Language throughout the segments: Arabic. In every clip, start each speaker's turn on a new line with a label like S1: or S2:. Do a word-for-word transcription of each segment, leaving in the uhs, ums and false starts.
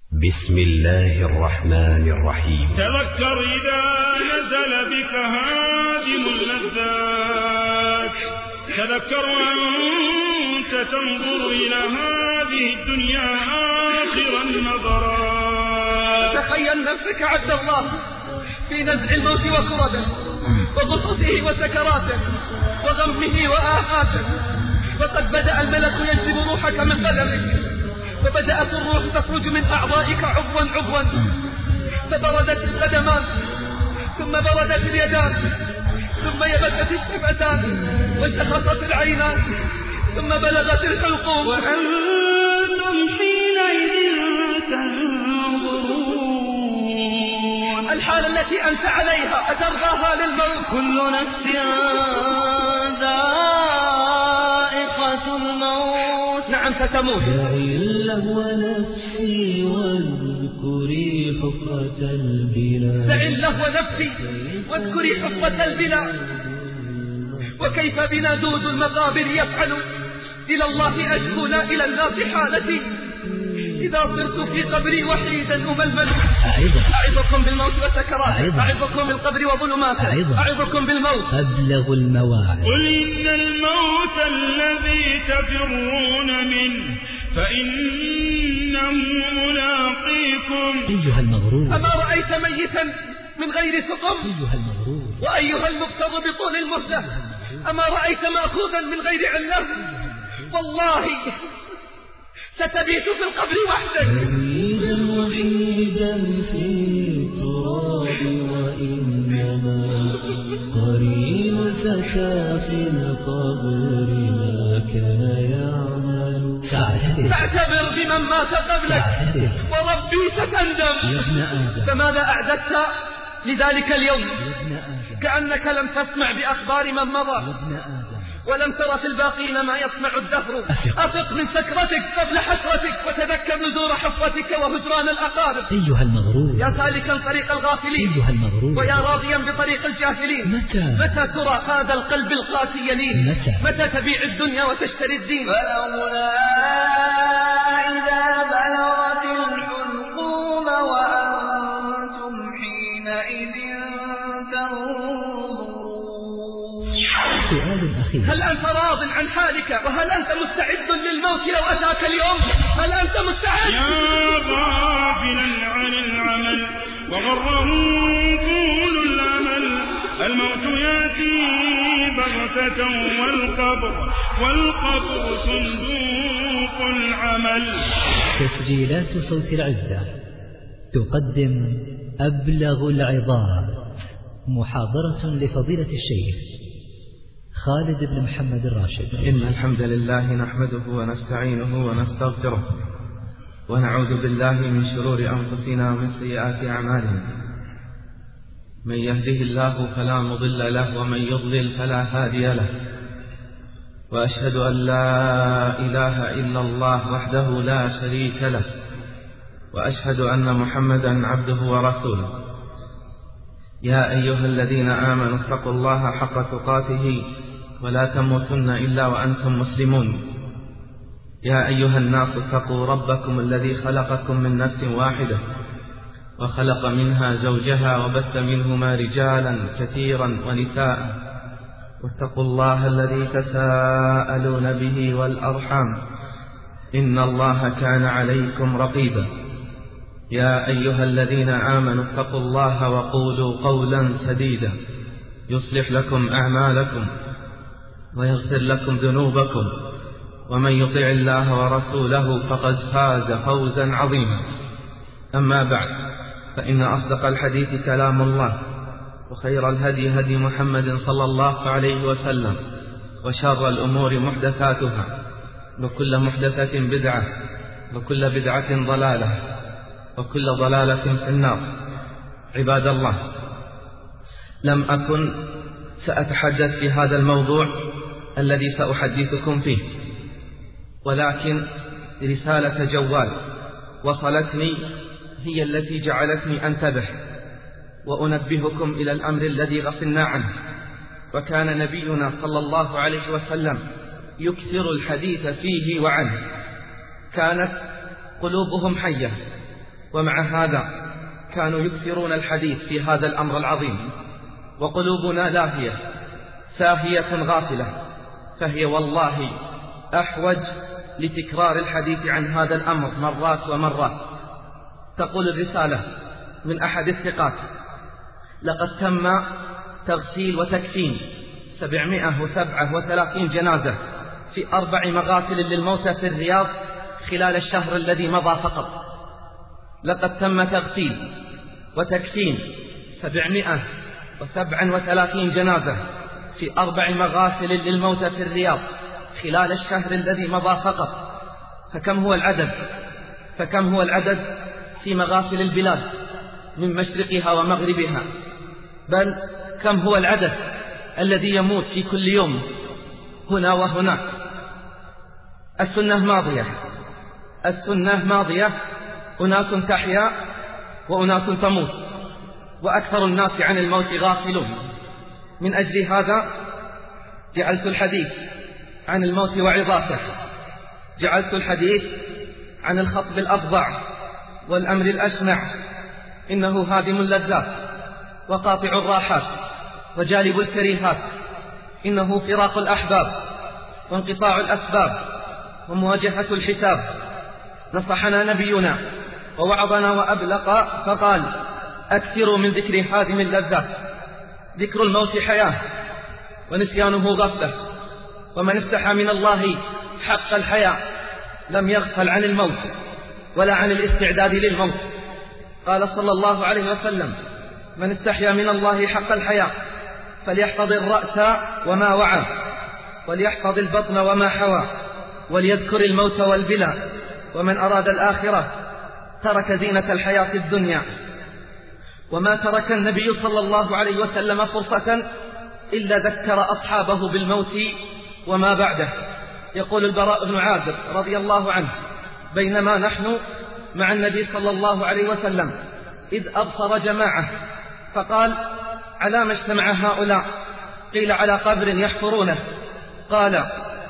S1: بسم الله الرحمن الرحيم.
S2: تذكر إذا نزل بك هادم اللذات، تذكر وأنت تنظر إلى هذه الدنيا آخر النظرات.
S3: تخيل نفسك عبد الله في نزع الموت وكربه وغصصه وسكراته وغمه وآهاته، وقد بدأ الملك يجذب روحك من بدنك، فبدأت الروح تخرج من أعضائك عضوا عضوا، فبردت القدمان ثم بردت اليدان ثم يبست الشفتان وشخصت العينان ثم بلغت الحلقوم،
S2: وأنتم حينئذ تنظرون.
S3: الحالة التي أنت عليها أترضاها للموت؟
S4: كل نفس ذائقة الموت.
S3: نعم ستموت.
S4: دعي اللهو نفسي واذكري حفرة البلاد.
S3: دعي اللهو نفسي واذكري حفرة البلاد. وكيف بنا دود المقابر يفعل، إلى الله أشكو لا إلى الناس حالتي، إذا صرت في قبري وحيدا أململ. أعظكم بالموت وسكراته، أعظكم بالقبر وظلماته، أعظكم بالموت
S4: أبلغ المواعظ.
S2: قل إن الموت الذي تفرون منه فإنه ملاقيكم.
S4: أيها المغرور،
S3: أما رأيت ميتا من غير سقم؟
S4: أيها المغرور،
S3: وأيها المغتر بطول المهلة، أما رأيت مأخوذا من غير علة؟ والله ستبيت في القبر وحدك.
S4: وحيدا وحيدا في التراب، وإنما قرين فتى في القبر ما كان يعمل.
S3: فاعتبر بمن مات قبلك وربي ستندم.
S4: يا ابن آدم،
S3: فماذا أعددت لذلك اليوم؟
S4: يا ابن آدم،
S3: كأنك لم تسمع بأخبار من مضى،
S4: يا ابن آدم،
S3: ولم تر في الباقين ما يصنع الدهر. أفق من سكرتك قبل حسرتك، وتذكر نزور حفرتك وهجران الأقارب.
S4: أيها المغرور،
S3: يا سالكا طريق الغافلين،
S4: أيها المغرور،
S3: ويا راضيا بطريق الجاهلين،
S4: متى
S3: متى ترى هذا القلب القاسي يلين؟
S4: متى
S3: متى تبيع الدنيا وتشتري الدين؟
S5: فلولا إذا بلغت الحلقوم وأنتم حينئذ تنظرون.
S4: سؤال أخير،
S3: هل أنت راض عن حالك؟ وهل أنت مستعد للموت لو أتاك اليوم؟ هل أنت مستعد؟
S2: يا غافلا عن العمل وغرهم طول الأمل، الموت يأتي بغتة والقبر والقبر صندوق العمل.
S4: تسجيلات صوت العزة تقدم أبلغ العظات، محاضرة لفضيلة الشيخ خالد بن محمد الراشد.
S6: إن الحمد لله نحمده ونستعينه ونستغفره، ونعوذ بالله من شرور أنفسنا ومن سيئات أعمالنا. من يهده الله فلا مضل له، ومن يضلل فلا هادي له. وأشهد أن لا إله إلا الله وحده لا شريك له، وأشهد أن محمدا عبده ورسوله. يا أيها الذين آمنوا اتقوا الله حق تقاته ولا تموتن إلا وأنتم مسلمون. يا أيها الناس اتقوا ربكم الذي خلقكم من نفس واحدة وخلق منها زوجها وبث منهما رجالا كثيرا ونساء، واتقوا الله الذي تساءلون به والأرحام، إن الله كان عليكم رقيبا. يا أيها الذين آمنوا اتقوا الله وقولوا قولا سديدا يصلح لكم أعمالكم ويغفر لكم ذنوبكم، ومن يطع الله ورسوله فقد فاز فوزا عظيما. أما بعد، فإن أصدق الحديث كلام الله، وخير الهدي هدي محمد صلى الله عليه وسلم، وشر الأمور محدثاتها، وكل محدثة بدعة، وكل بدعة ضلالة، وكل ضلالة في النار. عباد الله، لم أكن سأتحدث في هذا الموضوع الذي سأحدثكم فيه، ولكن رسالة جوال وصلتني هي التي جعلتني أنتبه وأنبهكم إلى الأمر الذي غفلنا عنه. وكان نبينا صلى الله عليه وسلم يكثر الحديث فيه وعنه. كانت قلوبهم حية ومع هذا كانوا يكثرون الحديث في هذا الأمر العظيم، وقلوبنا لاهية ساهية غافلة، فهي والله أحوج لتكرار الحديث عن هذا الأمر مرات ومرات. تقول الرسالة من أحد الثقات: لقد تم تغسيل وتكفين سبعمائة وسبعة وثلاثين جنازة في أربع مغاسل للموتى في الرياض خلال الشهر الذي مضى فقط. لقد تم تغسيل وتكفين سبعمائة وسبعة وثلاثين جنازة في أربع مغاسل للموتى في الرياض خلال الشهر الذي مضى فقط. فكم هو العدد فكم هو العدد في مغاسل البلاد من مشرقها ومغربها، بل كم هو العدد الذي يموت في كل يوم هنا وهناك. السنة ماضية السنة ماضية أناس تحيا وأناس تموت، وأكثر الناس عن الموت غافلون. من أجل هذا جعلت الحديث عن الموت وعظاته، جعلت الحديث عن الخطب الأفظع والأمر الأشنع، إنه هادم اللذات وقاطع الراحات وجالب الكريهات، إنه فراق الأحباب وانقطاع الأسباب ومواجهة الحساب. نصحنا نبينا ووعظنا وأبلق فقال: أكثروا من ذكر هادم اللذات. ذكر الموت حياة ونسيانه غفلة، ومن استحى من الله حق الحياة لم يغفل عن الموت ولا عن الاستعداد للموت. قال صلى الله عليه وسلم: من استحيا من الله حق الحياة فليحفظ الرأس وما وعى، وليحفظ البطن وما حوى، وليذكر الموت والبلى، ومن أراد الآخرة ترك زينة الحياة الدنيا. وما ترك النبي صلى الله عليه وسلم فرصة إلا ذكر أصحابه بالموت وما بعده. يقول البراء بن عازب رضي الله عنه: بينما نحن مع النبي صلى الله عليه وسلم إذ أبصر جماعة فقال: على ما اجتمع هؤلاء؟ قيل: على قبر يحفرونه. قال: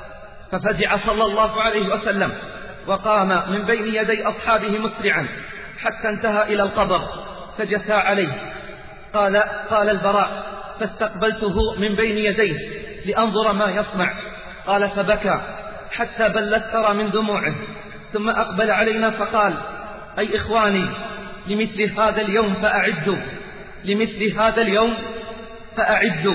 S6: ففزع صلى الله عليه وسلم وقام من بين يدي أصحابه مسرعا حتى انتهى إلى القبر فجثى عليه. قال قال البراء: فاستقبلته من بين يديه لأنظر ما يصنع. قال: فبكى حتى بلت ترى من دموعه، ثم أقبل علينا فقال: أي إخواني، لمثل هذا اليوم فأعدوا لمثل هذا اليوم فأعدوا.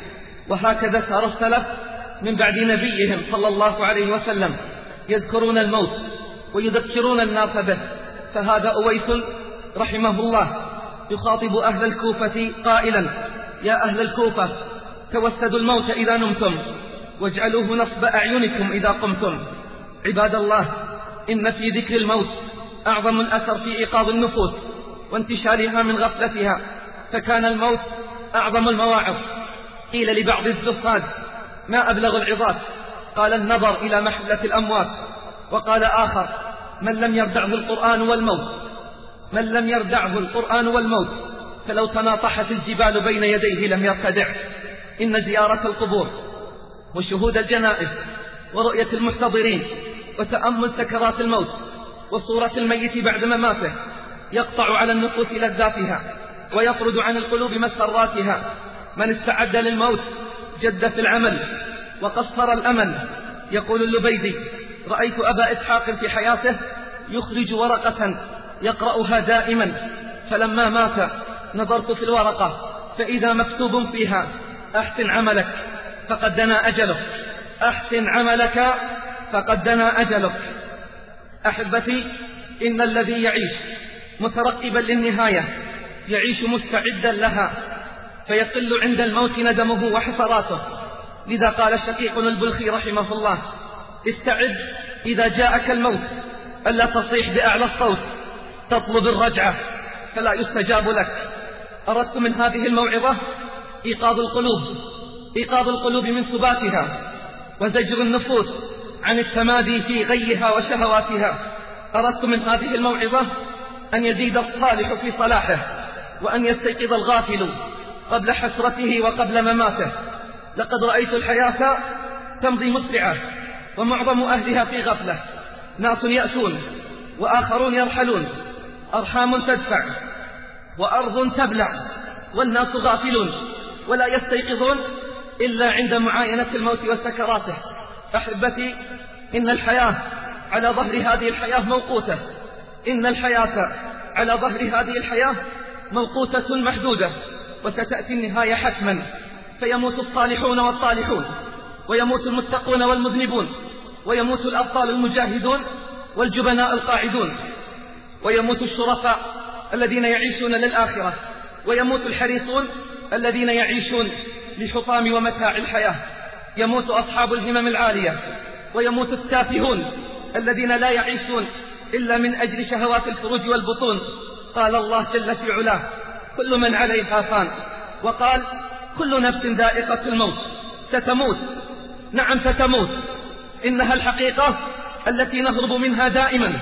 S6: وهكذا سار السلف من بعد نبيهم صلى الله عليه وسلم يذكرون الموت ويذكرون الناس به. فهذا أويس رحمه الله يخاطب أهل الكوفة قائلا: يا أهل الكوفة، توسدوا الموت إذا نمتم، واجعلوه نصب أعينكم إذا قمتم. عباد الله، إن في ذكر الموت أعظم الأثر في إيقاظ النفوس وانتشالها من غفلتها، فكان الموت أعظم المواعظ. قيل لبعض الزهاد: ما أبلغ العظات؟ قال: النظر إلى محلة الأموات. وقال آخر: من لم يردعه القرآن والموت من لم يردعه القرآن والموت فلو تناطحت الجبال بين يديه لم يرتدع. إن زيارة القبور وشهود الجنائز ورؤية المحتضرين وتأمل سكرات الموت وصورة الميت بعد مماته يقطع على النفوس لذاتها ويطرد عن القلوب مسراتها. من استعد للموت جد في العمل وقصر الأمل. يقول اللبيدي: رأيت أبا إسحاق في حياته يخرج ورقة يقرأها دائما، فلما مات نظرت في الورقة فإذا مكتوب فيها: أحسن عملك فقد دنا أجلك، أحسن عملك فقد دنا أجلك. أحبتي، إن الذي يعيش مترقبا للنهاية يعيش مستعدا لها، فيقل عند الموت ندمه وحسراته. لذا قال شقيق البلخي رحمه الله: استعد إذا جاءك الموت ألا تصيح بأعلى الصوت تطلب الرجعة فلا يستجاب لك. أردت من هذه الموعظة إيقاظ القلوب إيقاظ القلوب من سباتها وزجر النفوس عن التمادي في غيها وشهواتها. أردت من هذه الموعظة أن يزيد الصالح في صلاحه، وأن يستيقظ الغافل قبل حسرته وقبل مماته. لقد رأيت الحياة تمضي مسرعة ومعظم أهلها في غفلة، ناس يأتون وآخرون يرحلون،
S3: أرحام تدفع وأرض تبلع، والناس غافلون ولا يستيقظون إلا عند معاينة الموت وسكراته. أحبتي، إن الحياة على ظهر هذه الحياة موقوتة، إن الحياة على ظهر هذه الحياة موقوتة محدودة، وستأتي النهاية حتما، فيموت الصالحون والطالحون، ويموت المتقون والمذنبون، ويموت الأبطال المجاهدون والجبناء القاعدون، ويموت الشرفاء الذين يعيشون للآخرة، ويموت الحريصون الذين يعيشون لحطام ومتاع الحياة، يموت أصحاب الهمم العالية، ويموت التافهون الذين لا يعيشون إلا من أجل شهوات الفروج والبطون. قال الله جل في علاه: كل من عليها فان، وقال: كل نفس ذائقة الموت. ستموت، نعم ستموت، إنها الحقيقة التي نهرب منها دائما،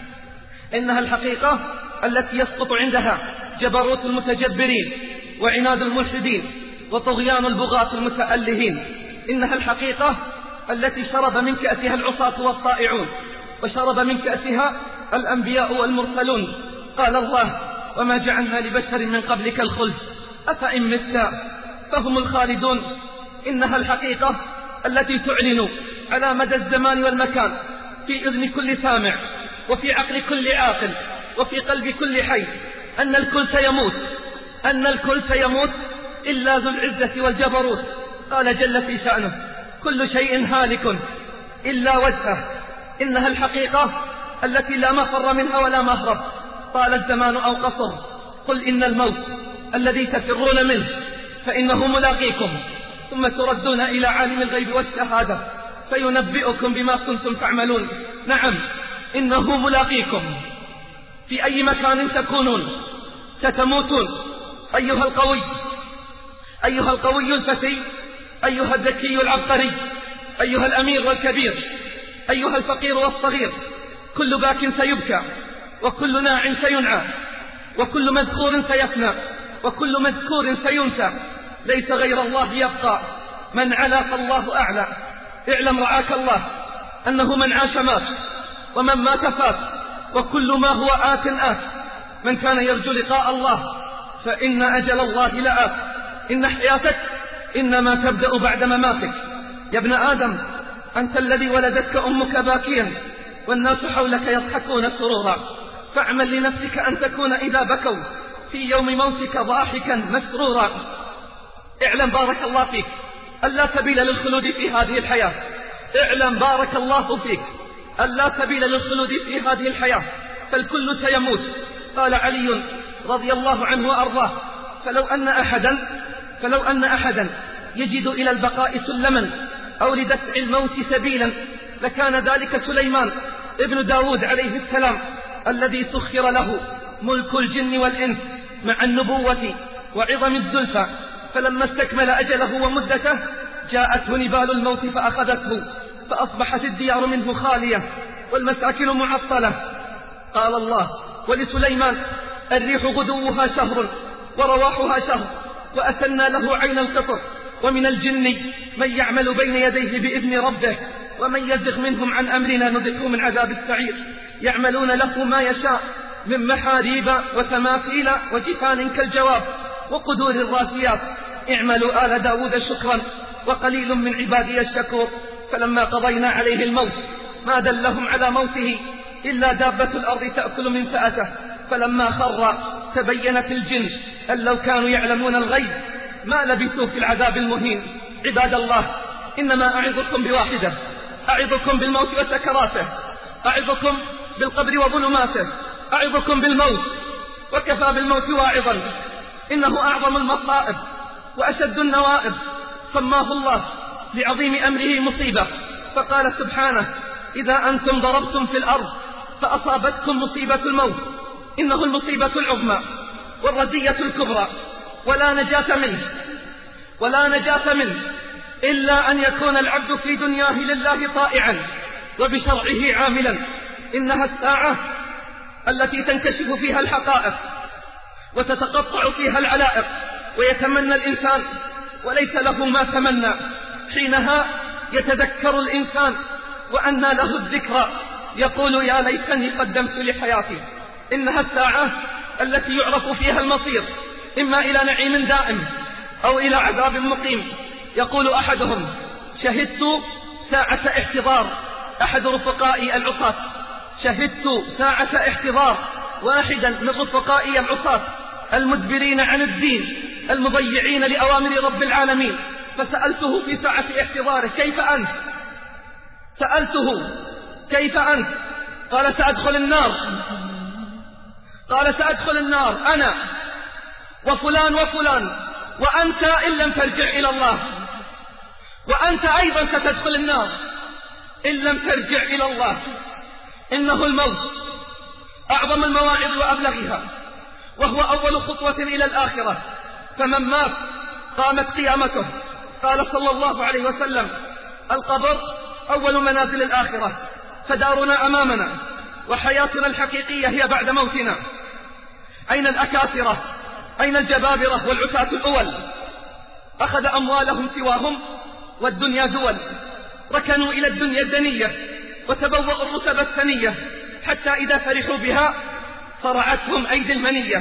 S3: إنها الحقيقة التي يسقط عندها جبروت المتجبرين وعناد الملحدين وطغيان البغاة المتألهين، إنها الحقيقة التي شرب من كأسها العصاة والطائعون، وشرب من كأسها الأنبياء والمرسلون. قال الله: وما جعلنا لبشر من قبلك الخلد أفإن مت فهم الخالدون. إنها الحقيقة التي تعلن على مدى الزمان والمكان في إذن كل سامع، وفي عقل كل عاقل، وفي قلب كل حي، أن الكل سيموت، أن الكل سيموت إلا ذو العزة والجبروت. قال جل في شأنه: كل شيء هالك إلا وجهه. إنها الحقيقة التي لا مفر منها ولا مهرب، طال الزمان أو قصر. قل إن الموت الذي تفرون منه فإنه ملاقيكم، ثم تردون إلى عالم الغيب والشهادة فينبئكم بما كنتم تعملون. نعم، إنه ملاقيكم في أي مكان تكونون، ستموتون. أيها القوي، أيها القوي الفتي، أيها الذكي العبقري، أيها الأمير والكبير، أيها الفقير والصغير، كل باك سيبكى، وكل ناع سينعى، وكل مذكور سيفنى، وكل مذكور سينسى. ليس غير الله يبقى، من علا فالله أعلى. اعلم رعاك الله أنه من عاش مات، ومن مات فات، وكل ما هو آت آت. من كان يرجو لقاء الله فإن أجل الله لآت. إن حياتك إنما تبدأ بعد مماتك. يا ابن آدم، أنت الذي ولدتك أمك باكيا والناس حولك يضحكون سرورا، فاعمل لنفسك أن تكون إذا بكوا في يوم موتك ضاحكا مسرورا. اعلم بارك الله فيك ألا سبيل للخلود في هذه الحياة. اعلم بارك الله فيك ألا سبيل للخلود في هذه الحياة، فالكل سيموت. قال علي رضي الله عنه وأرضاه: فلو أن أحدا فلو أن أحدا يجد إلى البقاء سلما أو لدفع الموت سبيلا لكان ذلك سليمان ابن داود عليه السلام، الذي سخر له ملك الجن والإنس مع النبوة وعظم الزلفى، فلما استكمل أجله ومدته جاءته نبال الموت فأخذته، فأصبحت الديار منه خالية والمساكن معطلة. قال الله: ولسليمان الريح غدوها شهر ورواحها شهر، وأتنا له عين القطر، ومن الجن من يعمل بين يديه بإذن ربه، ومن يزغ منهم عن أمرنا نذقه من عذاب السعير. يعملون له ما يشاء من محاريب وتماثيل وجفان كالجواب وقدور الراسيات. اعملوا آل داود شكرا وقليل من عبادي الشكور. فلما قضينا عليه الموت ما دلهم على موته إلا دابة الأرض تأكل من فأته، فلما خر تبينت الجن أن لو كانوا يعلمون الغيب ما لبثوا في العذاب المهين. عباد الله، إنما أعظكم بواحدة، أعظكم بالموت وسكراته، أعظكم بالقبر وظلماته، أعظكم بالموت، وكفى بالموت واعظا. إنه أعظم المصائب وأشد النوائب، سماه الله لعظيم أمره مصيبة، فقال سبحانه: إذا أنتم ضربتم في الأرض فأصابتكم مصيبة الموت، إنه المصيبة العظمى والرزية الكبرى، ولا نجاة منه ولا نجاة منه إلا أن يكون العبد في دنياه لله طائعا وبشرعه عاملا. إنها الساعة التي تنكشف فيها الحقائق وتتقطع فيها العلائق، ويتمنى الإنسان وليس له ما تمنى. حينها يتذكر الإنسان وأنى له الذكرى، يقول: يا ليتني قدمت لحياتي إنها الساعة التي يعرف فيها المصير، إما إلى نعيم دائم أو إلى عذاب مقيم. يقول أحدهم: شهدت ساعة احتضار أحد رفقائي العصاة، شهدت ساعة احتضار واحدا من رفقائي العصاة المدبرين عن الدين المضيعين لأوامر رب العالمين، فسألته في ساعة احتضاره: كيف أنت؟ سألته: كيف أنت؟ قال: سأدخل النار. قال: سأدخل النار أنا وفلان وفلان، وأنت إن لم ترجع إلى الله، وأنت أيضا ستدخل النار إن لم ترجع إلى الله. إنه الموت أعظم المواعظ وأبلغها، وهو أول خطوة إلى الآخرة، فمن مات قامت قيامته. قال صلى الله عليه وسلم: القبر أول منازل الآخرة، فدارنا أمامنا، وحياتنا الحقيقية هي بعد موتنا. أين الأكاثرة؟ أين الجبابرة والعتاة الأول؟ أخذ أموالهم سواهم والدنيا دول، ركنوا إلى الدنيا الدنية وتبوأوا الرتب الثنية، حتى إذا فرحوا بها صرعتهم أيدي المنية.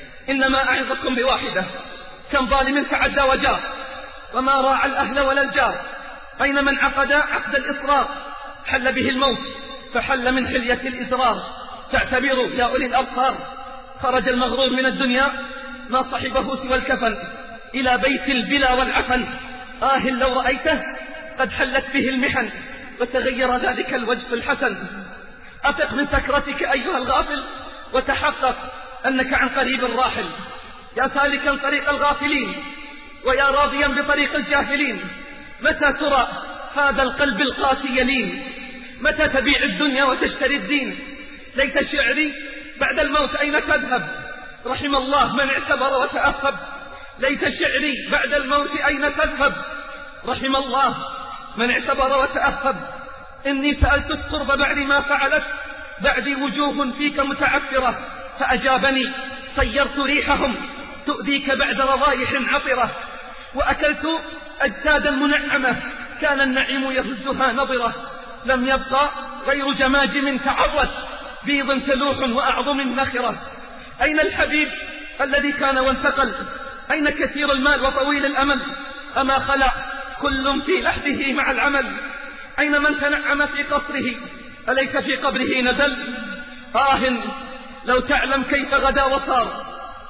S3: إنما أعظكم بواحدة: كم ظالم تعدى وجار، وما راعى الأهل ولا الجار. أين من عقد عقد الإصرار؟ حل به الموت فحل من حلية الإزرار. فاعتبروا يا أولي الأبصار، خرج المغرور من الدنيا ما صحبه سوى الكفن إلى بيت البلا والعفن. آه لو رأيته قد حلت به المحن وتغير ذلك الوجه الحسن. أفق من سكرتك أيها الغافل وتحقق أنك عن قريب راحل. يا سالكا طريق الغافلين ويا راضيا بطريق الجاهلين، متى ترى هذا القلب القاسي يلين؟ متى تبيع الدنيا وتشتري الدين؟ ليت شعري بعد الموت أين تذهب؟ رحم الله من اعتبر وتأهب. ليت شعري بعد الموت أين تذهب؟ رحم الله من اعتبر وتأهب. إني سألت الترب بعد ما فعلت، بعدي وجوه فيك متعفرة، فأجابني: صيرت ريحهم تؤذيك بعد رضايح عطرة، وأكلت أجسادا منعمة كان النعيم يهزها نظرة، لم يبقى غير جماجم تعرت بيض تلوح وأعظم نخرة. أين الحبيب الذي كان وانتقل؟ أين كثير المال وطويل الأمل؟ أما خلع كل في لحده مع العمل؟ أين من تنعم في قصره؟ أليس في قبره نزل؟ آه لو تعلم كيف غدا وصار،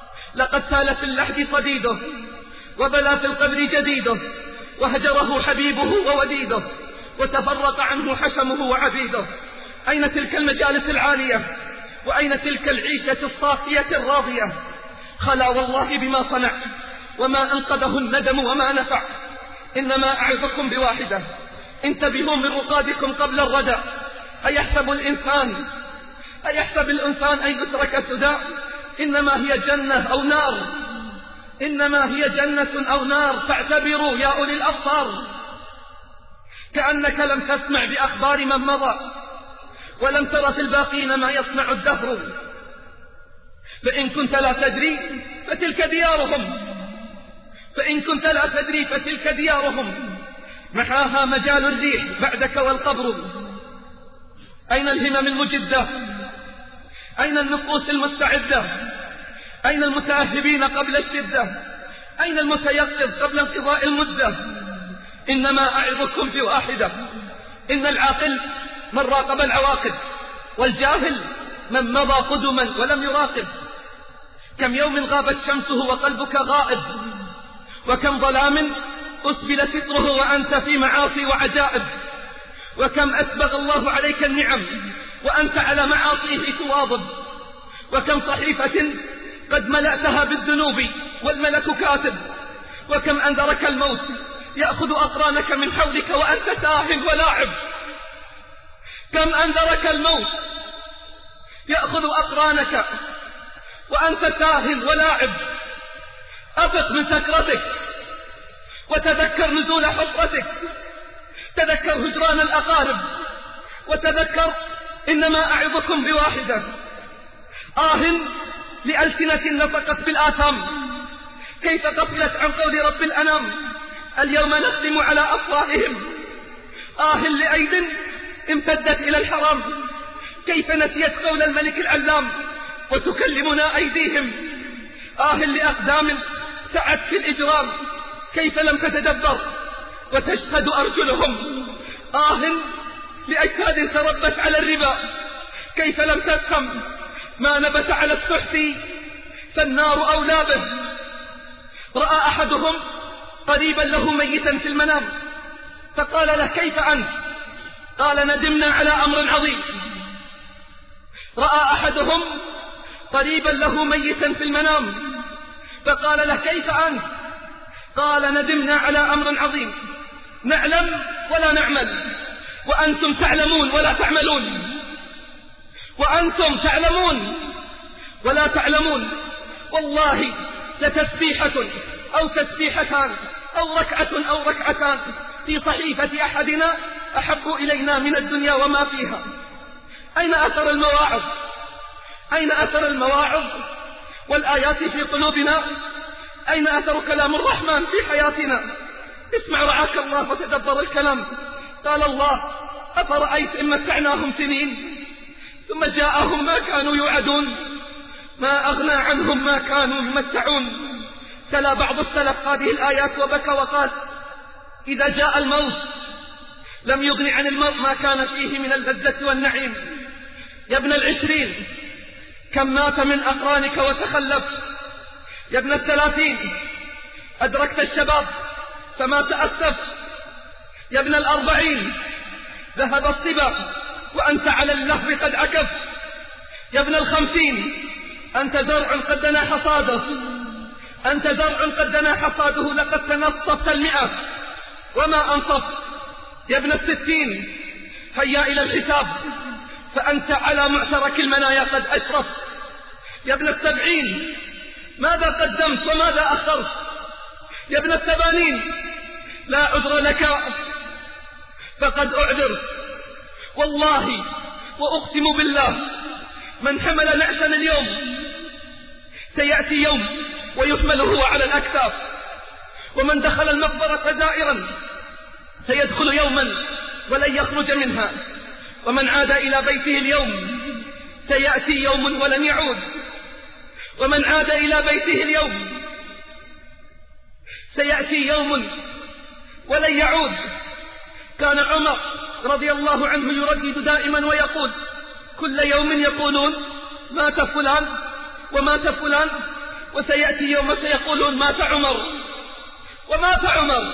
S3: لقد سال في اللحد صديده، وبلا في القبر جديده، وهجره حبيبه ووديده، وتفرق عنه حشمه وعبيده. أين تلك المجالس العالية؟ وأين تلك العيشة الصافية الراضية؟ خلا والله بما صنع، وما أنقذه الندم وما نفع. إنما أعظكم بواحدة: انتبهوا من رقادكم قبل الردى. أيحسب الإنسان أيحسب الإنسان أن يترك سدى؟ إنما هي جنة أو نار، إنما هي جنة أو نار. فاعتبروا يا أولي الأبصار، كأنك لم تسمع بأخبار من مضى، ولم تر في الباقين ما يصنع الدهر. فإن كنت لا تدري فتلك ديارهم، فإن كنت لا تدري فتلك ديارهم، محاها مجال الريح بعدك والقبر. أين الهمم المجدة؟ أين النفوس المستعدة؟ أين المتأهبين قبل الشدة؟ أين المتيقظ قبل انقضاء المدة؟ إنما أعظكم بواحدة: إن العاقل من راقب العواقب، والجاهل من مضى قدما ولم يراقب. كم يوم غابت شمسه وقلبك غائب، وكم ظلام أسبل ستره وأنت في معاصي وعجائب، وكم أسبغ الله عليك النعم وأنت على معاصيه تواظب، وكم صحيفة قد ملأتها بالذنوب والملك كاتب، وكم أنذرك الموت يأخذ أقرانك من حولك وأنت ساهل ولاعب. كم أنذرك الموت يأخذ أقرانك وأنت ساهل ولاعب. أفق من سكرتك وتذكر نزول حفرتك، تذكر هجران الأقارب، وتذكر إنما أعظكم بواحدة: آه لألسنة نطقت بالآثام، كيف غفلت عن قول رب الأنام. اليوم نختم على أفواههم. آه لأيد امتدت إلى الحرام، كيف نسيت قول الملك العلام. وتكلمنا أيديهم. آه لأقدام سعت في الإجرام كيف لم تتدبر وتشهد أرجلهم. آه لأجساد تربت على الربا كيف لم تفهم ما نبت على السحت فالنار أولى به. رأى أحدهم قريبا له ميتا في المنام فقال له كيف أنت؟ قال ندمنا على أمر عظيم. رأى أحدهم قريبا له ميتا في المنام فقال له كيف أنت؟ قال ندمنا على أمر عظيم، نعلم ولا نعمل وأنتم تعلمون ولا تعملون، وأنتم تعلمون ولا تعلمون. والله لتسبيحة أو تسبيحتان أو ركعة أو ركعتان في صحيفة أحدنا أحب إلينا من الدنيا وما فيها. أين أثر المواعظ؟ أين أثر المواعظ والآيات في قلوبنا؟ أين أثر كلام الرحمن في حياتنا؟ اسمع رعاك الله وتدبر الكلام. قال الله أفرأيت إن متعناهم سنين ثم جاءهم ما كانوا يوعدون ما أغنى عنهم ما كانوا يمتعون. تلا بعض السلف هذه الآيات وبكى وقال إذا جاء الموت لم يغن عن الموت ما كان فيه من اللذة والنعيم. يا ابن العشرين كم مات من أقرانك وتخلف. يا ابن الثلاثين أدركت الشباب فما تأسف. يا ابن الأربعين ذهب الصبا وأنت على اللهو قد عكف. يا ابن الخمسين أنت زرع قد دنا حصاده، أنت زرع قد دنا حصاده لقد تنصفت المئة وما أنصف. يا ابن الستين هيا إلى الحساب فأنت على معترك المنايا قد أشرفت. يا ابن السبعين ماذا قدمت وماذا أخرت. يا ابن الثمانين لا عذر لك فقد أعذرت. والله وأقسم بالله من حمل نعشا اليوم سيأتي يوم ويحمل هو على الأكتاف، ومن دخل المقبرة زائرا سيدخل يوما ولن يخرج منها، ومن عاد إلى بيته اليوم سيأتي يوم ولن يعود، ومن عاد إلى بيته اليوم سيأتي يوم ولن يعود. كان عمر رضي الله عنه يردد دائما ويقول كل يوم يقولون مات فلان ومات فلان، وسيأتي يوم سيقولون مات عمر ومات عمر.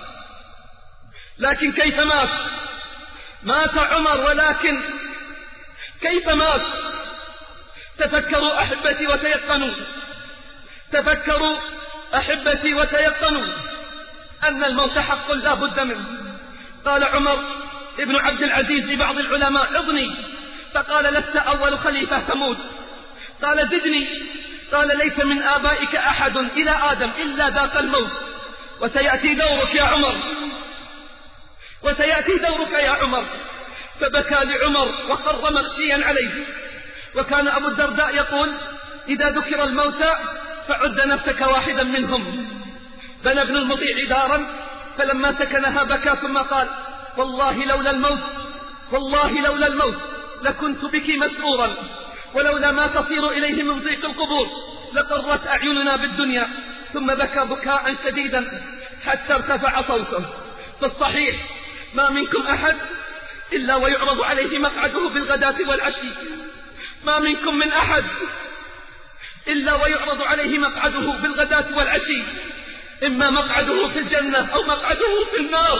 S3: لكن كيف مات؟ مات عمر، ولكن كيف مات؟ تفكروا أحبتي وتيقنوا، تفكروا أحبتي وتيقنوا أن الموت حق لا بد منه. قال عمر ابن عبد العزيز لبعض العلماء عظني، فقال لست أول خليفة تموت. قال زدني، قال ليس من آبائك أحد إلى آدم إلا ذاق الموت، وسيأتي دورك يا عمر، وسيأتي دورك يا عمر. فبكى لعمر وخر مغشيا عليه. وكان أبو الدرداء يقول إذا ذكر الموتى فعد نفسك واحدا منهم. بنى ابن المطيع دارا فلما سكنها بكى ثم قال والله لولا الموت، والله لولا الموت لكنت بك مسرورا، ولولا ما تصير إليه من ضيق القبور لقرت أعيننا بالدنيا. ثم بكى بكاء شديدا حتى ارتفع صوته. فالصحيح ما منكم أحد إلا ويعرض عليه مقعده بالغداة والعشي، ما منكم من أحد إلا ويعرض عليه مقعده بالغداة والعشي، إما مقعده في الجنة أو مقعده في النار،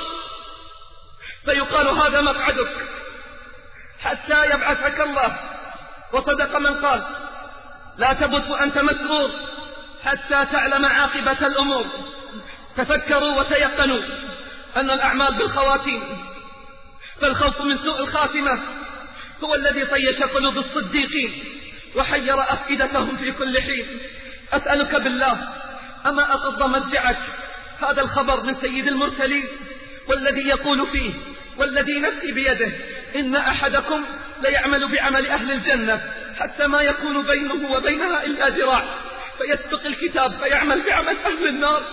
S3: فيقال هذا مقعدك حتى يبعثك الله. وصدق من قال لا تبت وأنت مسرور حتى تعلم عاقبة الأمور. تفكروا وتيقنوا أن الأعمال بالخواتيم، فالخوف من سوء الخاتمة هو الذي طيش قلوب الصديقين وحير أفئدتهم في كل حين. أسألك بالله أما أقض مضجعك هذا الخبر من سيد المرسلين والذي يقول فيه والذي نفسي بيده إن أحدكم ليعمل بعمل أهل الجنة حتى ما يكون بينه وبينها إلا ذراع، فيسبق الكتاب فيعمل بعمل أهل النار،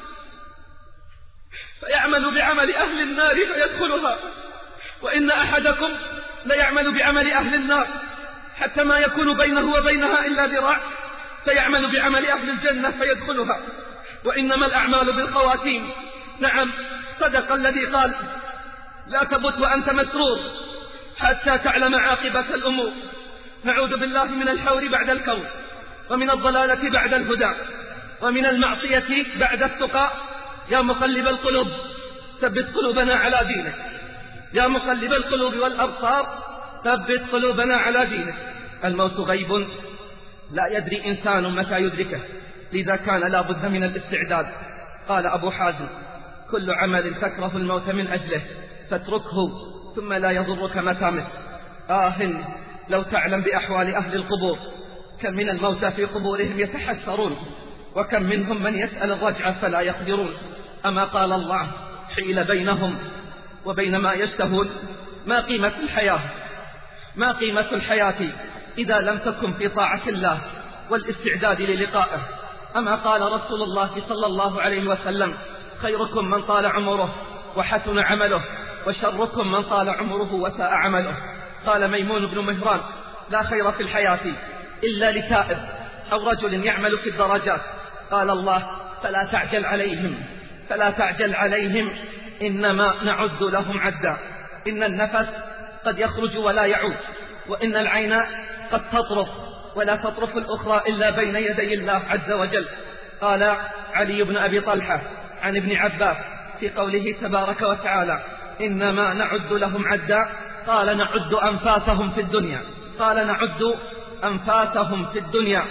S3: فيعمل بعمل أهل النار فيدخلها، وإن أحدكم ليعمل بعمل أهل النار حتى ما يكون بينه وبينها إلا ذراع، فيعمل بعمل أهل الجنة فيدخلها. وإنما الأعمال بالخواتيم. نعم، صدق الذي قال: لا تبت وأنت مسرور حتى تعلم عاقبة الأمور. نعوذ بالله من الحور بعد الكون، ومن الضلالة بعد الهدى، ومن المعصية بعد التقى. يا مقلب القلوب ثبت قلوبنا على دينك، يا مقلب القلوب والأبصار ثبت قلوبنا على دينك. الموت غيب لا يدري إنسان متى يدركه، لذا كان لا بد من الاستعداد. قال أبو حازم: كل عمل تكره الموت من أجله فاتركه ثم لا يضرك متى مت. آه لو تعلم بأحوال أهل القبور، كم من الموتى في قبورهم يتحسرون، وكم منهم من يسأل الرجعة فلا يقدرون. أما قال الله: حيل بينهم وبين ما يشتهون. ما قيمة الحياة؟ ما قيمة الحياة إذا لم تكن في طاعة الله والاستعداد للقائه؟ أما قال رسول الله صلى الله عليه وسلم: خيركم من طال عمره وحسن عمله، وشركم من طال عمره وساء عمله. قال ميمون بن مهران: لا خير في الحياة إلا لتائب أو رجل يعمل في الدرجات. قال الله: فلا تعجل عليهم فلا تعجل عليهم إنما نعد لهم عدا. إن النفس قد يخرج ولا يعود، وإن العين قد تطرف ولا تطرف الأخرى إلا بين يدي الله عز وجل. قال علي بن أبي طلحة عن ابن عباس في قوله تبارك وتعالى: إنما نعد لهم عدا، قال: نعد أنفاسهم في الدنيا قال نعد أنفاسهم في الدنيا.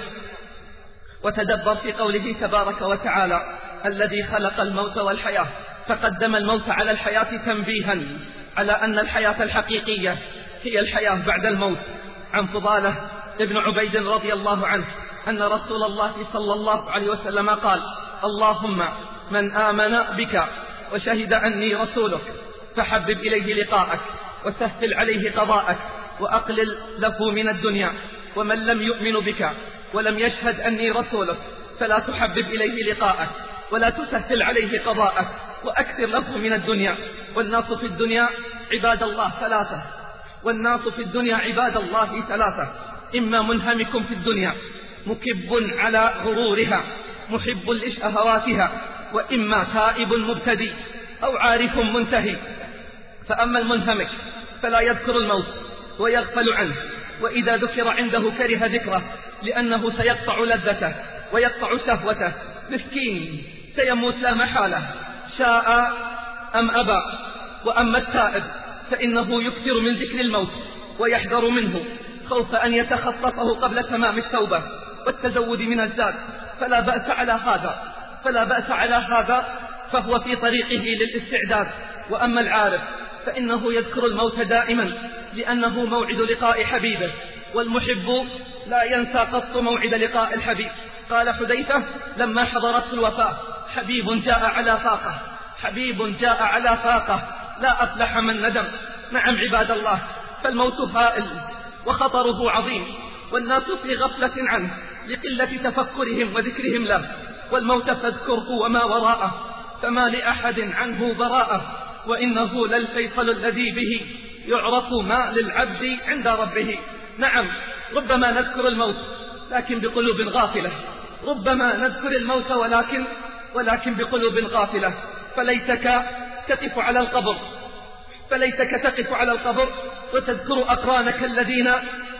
S3: وتدبر في قوله تبارك وتعالى: الذي خلق الموت والحياة، فقدم الموت على الحياة تنبيها على أن الحياة الحقيقية هي الحياة بعد الموت. عن فضالة ابن عبيد رضي الله عنه أن رسول الله صلى الله عليه وسلم قال: اللهم من آمن بك وشهد أني رسولك فحبب إليه لقاءك وسهل عليه قضاءك وأقلل له من الدنيا. ومن لم يؤمن بك ولم يشهد أني رسولك فلا تحبب إليه لقاءك ولا تسهل عليه قضاءك وأكثر له من الدنيا. والناس في الدنيا عباد الله ثلاثة والناس في الدنيا عباد الله ثلاثة إما منهمك في الدنيا مكب على غرورها محب لشهواتها، وإما تائب مبتدي أو عارف منتهي. فأما المنهمك فلا يذكر الموت ويغفل عنه، وإذا ذكر عنده كره ذكره لأنه سيقطع لذته ويقطع شهوته. مسكين سيموت لا محالة شاء أم أبى. وأما التائب فإنه يكثر من ذكر الموت ويحذر منه خوف أن يتخطفه قبل تمام التوبة والتزود من الزاد. فلا بأس على هذا فلا بأس على هذا فهو في طريقه للاستعداد. وأما العارف فإنه يذكر الموت دائما لأنه موعد لقاء حبيبه، والمحب لا ينسى قط موعد لقاء الحبيب. قال حذيفة لما حضرته الوفاة: حبيب جاء على فاقة حبيب جاء على فاقة لا أفلح من ندم. نعم عباد الله، فالموت هائل وخطره عظيم، والناس في غفلة عنه لقلة تفكرهم وذكرهم له. والموت فاذكره وما وراءه فما لأحد عنه براءة، وإنه للفيصل الذي به يعرف ما للعبد عند ربه. نعم، ربما نذكر الموت لكن بقلوب غافلة، ربما نذكر الموت ولكن ولكن بقلوب غافلة. فليتك تقف على القبر فليتك تقف على القبر وتذكر أقرانك الذين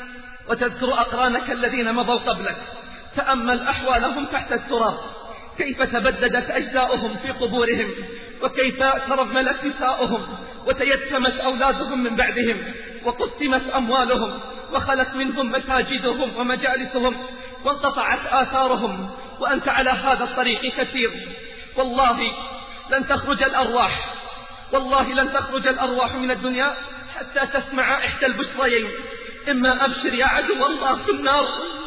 S3: وتذكر أقرانك الذين مضوا قبلك. تأمل أحوالهم تحت التراب، كيف تبددت أجزاؤهم في قبورهم، وكيف ترملت نساؤهم وتيتمت أولادهم من بعدهم، وقسمت أموالهم وخلت منهم مساجدهم ومجالسهم وانقطعت آثارهم. وأنت على هذا الطريق كثير. والله لن تخرج الأرواح والله لن تخرج الأرواح من الدنيا حتى تسمع إحدى البشريين: إما أبشر يا عدو الله في النار،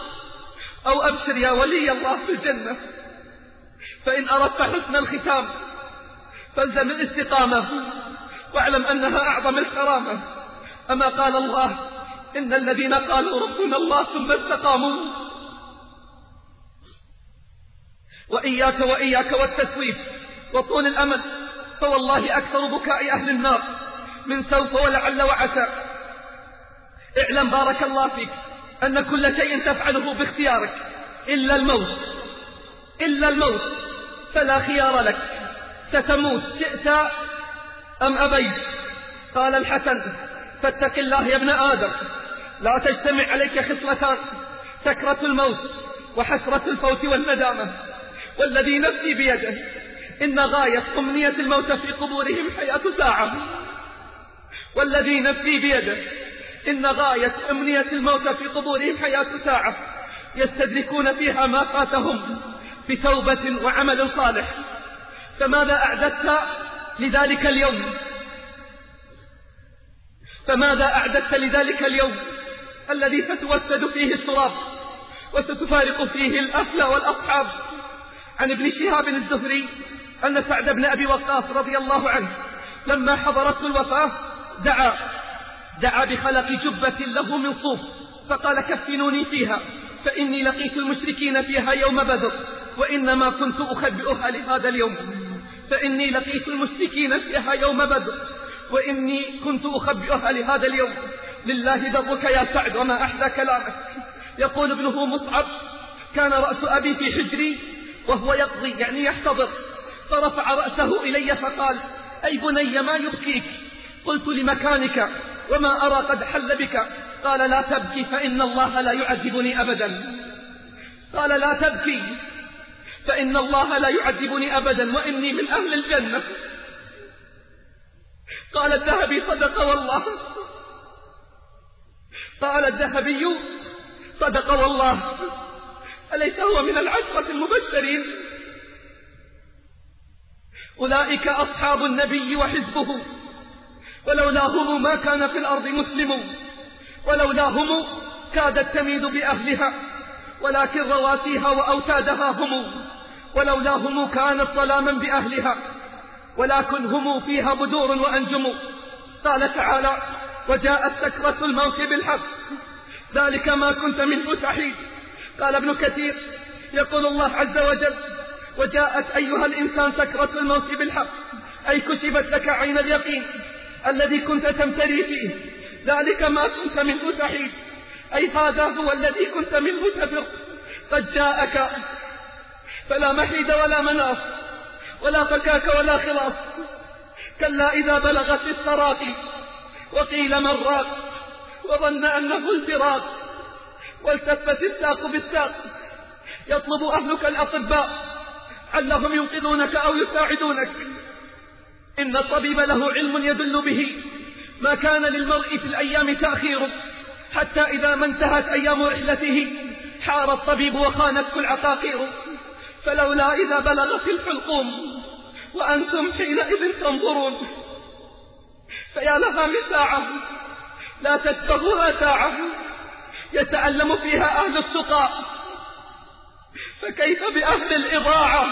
S3: أو أبشر يا ولي الله في الجنة. فإن أردت حسن الختام فالزم الاستقامة واعلم أنها أعظم الكرامة. أما قال الله: إن الذين قالوا ربنا الله ثم استقاموا. وإياك وإياك والتسويف وطول الأمل، فوالله أكثر بكاء أهل النار من سوف ولعل وعسى. اعلم بارك الله فيك أن كل شيء تفعله باختيارك إلا الموت، إلا الموت، فلا خيار لك، ستموت شئت أم أبيت. قال الحسن: فاتق الله يا ابن آدم، لا تجتمع عليك خصلتان، سكرة الموت وحسرة الفوت والندامة. والذي نفسي بيده إن غاية أمنية الموت في قبورهم حياة ساعة، والذي نفسي بيده إن غاية أمنية الموت في قبورهم حياة ساعة يستدركون فيها ما فاتهم بتوبة وعمل صالح. فماذا أعددت لذلك اليوم؟ فماذا أعددت لذلك اليوم الذي ستوسد فيه التراب وستفارق فيه الأهل والأصحاب؟ عن ابن شهاب الزهري أن سعد بن أبي وقاص رضي الله عنه لما حضرته الوفاة دعا دعا بخلق جبة له من صوف، فقال: كفنوني فيها فإني لقيت المشركين فيها يوم بدر، وإنما كنت أخبئها لهذا اليوم. فإني لقيت المشركين فيها يوم بدر وإني كنت أخبئها لهذا اليوم. لله درك يا سعد وما أحلى كلامك. يقول ابنه مصعب: كان رأس أبي في حجري وهو يقضي، يعني يحتضر، فرفع رأسه إلي فقال: أي بني ما يبكيك؟ قلت: لمكانك وما أرى قد حل بك. قال: لا تبكي فإن الله لا يعذبني أبدا. قال: لا تبكي فإن الله لا يعذبني أبدا وإني من أهل الجنة. قال الذهبي: صدق والله. قال الذهبي: صدق والله. أليس هو من العشرة المبشرين؟ أولئك أصحاب النبي وحزبه، ولولاهم ما كان في الأرض مسلم، ولولاهم كادت تميد بأهلها، ولكن رواسيها وأوتادها هم، ولولاهم كانت ظلاما بأهلها، ولكن هم فيها بدور وأنجم. قال تعالى: وجاءت سكرة الموت بالحق، ذلك ما كنت منه تحيد. قال ابن كثير: يقول الله عز وجل: وجاءت أيها الإنسان سكرة الموت بالحق، أي كشفت لك عين اليقين الذي كنت تمتري فيه، ذلك ما كنت منه تحيد، أي هذا هو الذي كنت منه تفر، قد جاءك، فلا محيد ولا مناص ولا فكاك ولا خلاص. كلا إذا بلغت التراقي وقيل من راق وظن أنه الفراق والتفت الساق بالساق، يطلب أهلك الأطباء علهم ينقذونك أو يساعدونك. إن الطبيب له علم يدل به ما كان للمرء في الأيام تأخير، حتى إذا ما انتهت أيام رحلته حار الطبيب وخانته العقاقير. فلولا إذا بلغت الحلقوم وأنتم حينئذ تنظرون، فيا لها من ساعة لا تشبهها ساعة يتألم فيها أهل التقى، فكيف بأهل الإضاعة؟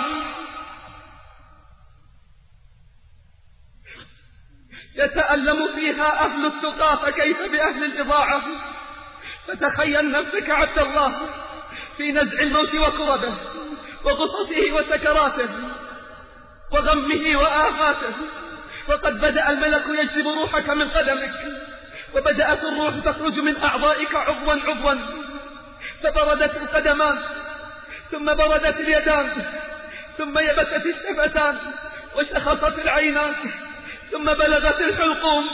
S3: يتألم فيها أهل التقى، فكيف بأهل الإضاعة؟ فتخيل نفسك عبد الله في نزع الموت وكربه وغصصه وسكراته وغمه وآفاته، وقد بدأ الملك يجذب روحك من قدمك، وبدأت الروح تخرج من أعضائك عضوا عضوا، فبردت القدمان ثم بردت اليدان ثم يبست الشفتان وشخصت العينان ثم بلغت الحلقوم.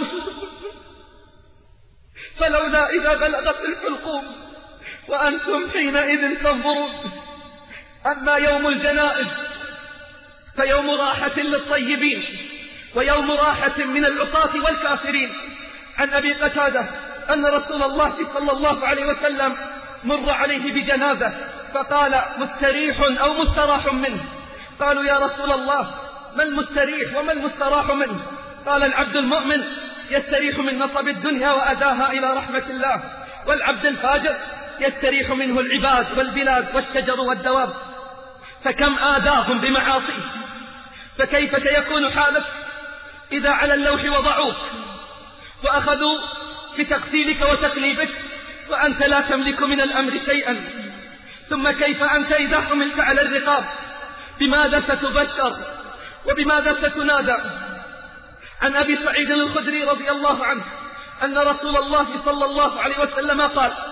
S3: فلولا إذا بلغت الحلقوم وأنتم حينئذ تنظرون. أما يوم الجنائز فيوم راحة للطيبين ويوم راحة من العصاة والكافرين. عن أبي قتادة أن رسول الله صلى الله عليه وسلم مر عليه بجنازة فقال: مستريح أو مستراح منه. قالوا: يا رسول الله ما المستريح وما المستراح منه؟ قال: العبد المؤمن يستريح من نصب الدنيا وأداها إلى رحمة الله، والعبد الفاجر يستريح منه العباد والبلاد والشجر والدواب، فكم آذاهم بمعاصيه. فكيف سيكون حالك إذا على اللوح وضعوك وأخذوا بتقتيلك وتقليبك وأنت لا تملك من الأمر شيئا؟ ثم كيف أنت إذا حملت على الرقاب؟ بماذا ستبشر وبماذا ستنادى؟ عن أبي سعيد الخدري رضي الله عنه أن رسول الله صلى الله عليه وسلم قال: